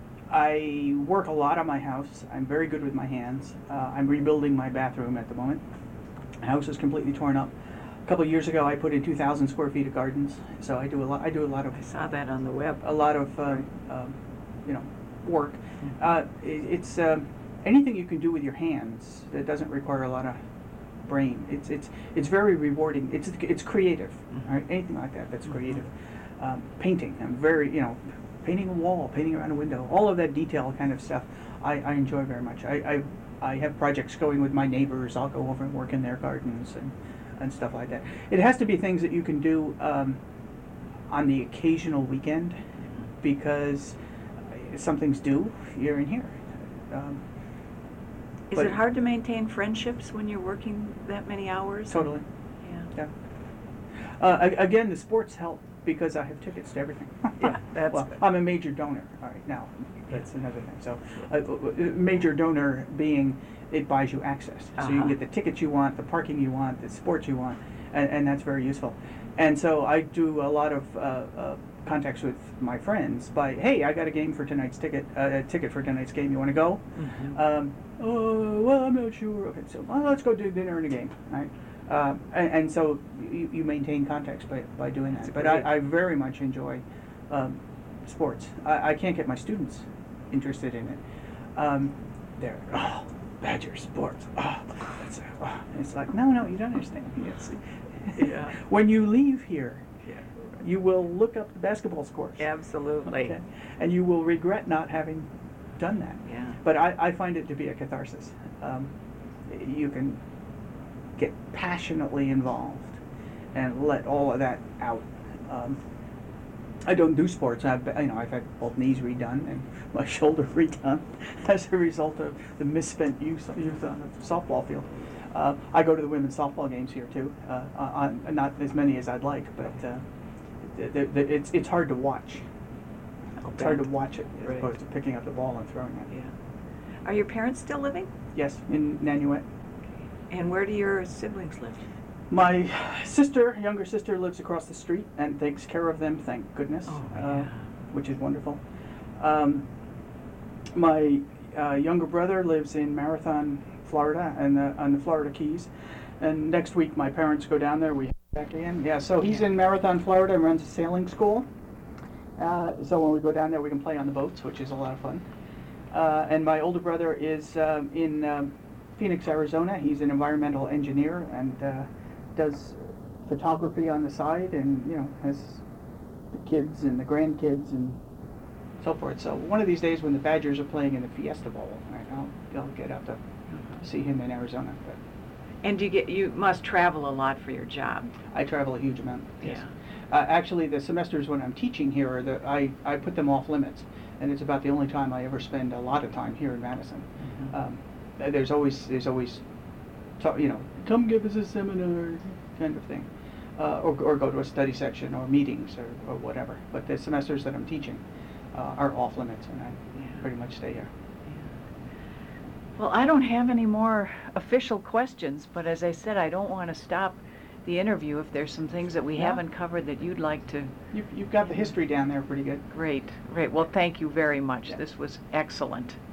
I work a lot on my house. I'm very good with my hands. Uh, I'm rebuilding my bathroom at the moment. The house is completely torn up. A couple of years ago, I put in two thousand square feet of gardens. So I do a lot. I do a lot of. I saw that on the web. A lot of, uh, um, you know, work. Uh, it, it's um, anything you can do with your hands that doesn't require a lot of brain. It's it's it's very rewarding. It's it's creative. Mhm. Right? Anything like that that's creative. Um, painting. I'm very, you know, painting a wall, painting around a window. All of that detail kind of stuff, I, I enjoy very much. I, I I have projects going with my neighbors. I'll go over and work in their gardens and and stuff like that. It has to be things that you can do um, on the occasional weekend, because some things do here and here. Um, Is but- it hard to maintain friendships when you're working that many hours? Totally. Yeah. Yeah. Uh, a- again, the sports help because I have tickets to everything. Yeah, that's well, good. I'm a major donor. All right, now that's another thing. So, uh, uh, major donor being it buys you access, so you Uh-huh. can get the tickets you want, the parking you want, the sports you want, and, and that's very useful. And so I do a lot of uh, uh, contacts with my friends by, hey, I got a game for tonight's ticket, uh, a ticket for tonight's game. You want to go? Mhm. Um, oh, well, I'm not sure. Okay, so well, let's go do dinner and a game, right? Um, and, and so you, you maintain contacts by, by doing that. That's But great. I, I very much enjoy um, sports. I, I can't get my students interested in it. Um, they're, oh, Badger sports. Oh, that's a, oh. It's like, no, no, you don't understand. Yes. Yeah. When you leave here, Yeah. you will look up the basketball scores. Absolutely. Okay? And you will regret not having done that. Yeah. But I, I find it to be a catharsis. Um, you can get passionately involved and let all of that out. Um, I don't do sports. I've you know I've had both knees redone and my shoulder redone as a result of the misspent youth, youth on the softball field. Uh, I go to the women's softball games here too. Uh, on, not as many as I'd like, but uh, th- th- th- it's it's hard to watch. It's hard to watch it as Right. opposed to picking up the ball and throwing it. Yeah. Are your parents still living? Yes, in Nanuet. And where do your siblings live? My sister, younger sister, lives across the street and takes care of them, thank goodness, Oh, uh, yeah. which is wonderful. Um, my uh, younger brother lives in Marathon, Florida, and the, on the Florida Keys. And next week, my parents go down there. We head back again. Yeah, so he's Yeah. in Marathon, Florida, and runs a sailing school. Uh, so when we go down there, we can play on the boats, which is a lot of fun. Uh, and my older brother is um, in um, Phoenix, Arizona. He's an environmental engineer and uh, does photography on the side, and you know has the kids and the grandkids and so forth. So one of these days, when the Badgers are playing in the Fiesta Bowl, right, I'll, I'll get out to see him in Arizona. But And you get you must travel a lot for your job. I travel a huge amount. Yes. Yeah. Uh, actually, the semesters when I'm teaching here, are the, I, I put them off limits, and it's about the only time I ever spend a lot of time here in Madison. Mhm. Um, there's always there's always, ta- you know, come give us a seminar kind of thing, uh, or or go to a study section or meetings or, or whatever. But the semesters that I'm teaching uh, are off limits, and I Yeah. pretty much stay here. Well, I don't have any more official questions, but as I said, I don't want to stop the interview if there's some things that we Yeah. haven't covered that you'd like to. You've, you've got the history down there pretty good. Great, great. Well, thank you very much. Yeah. This was excellent.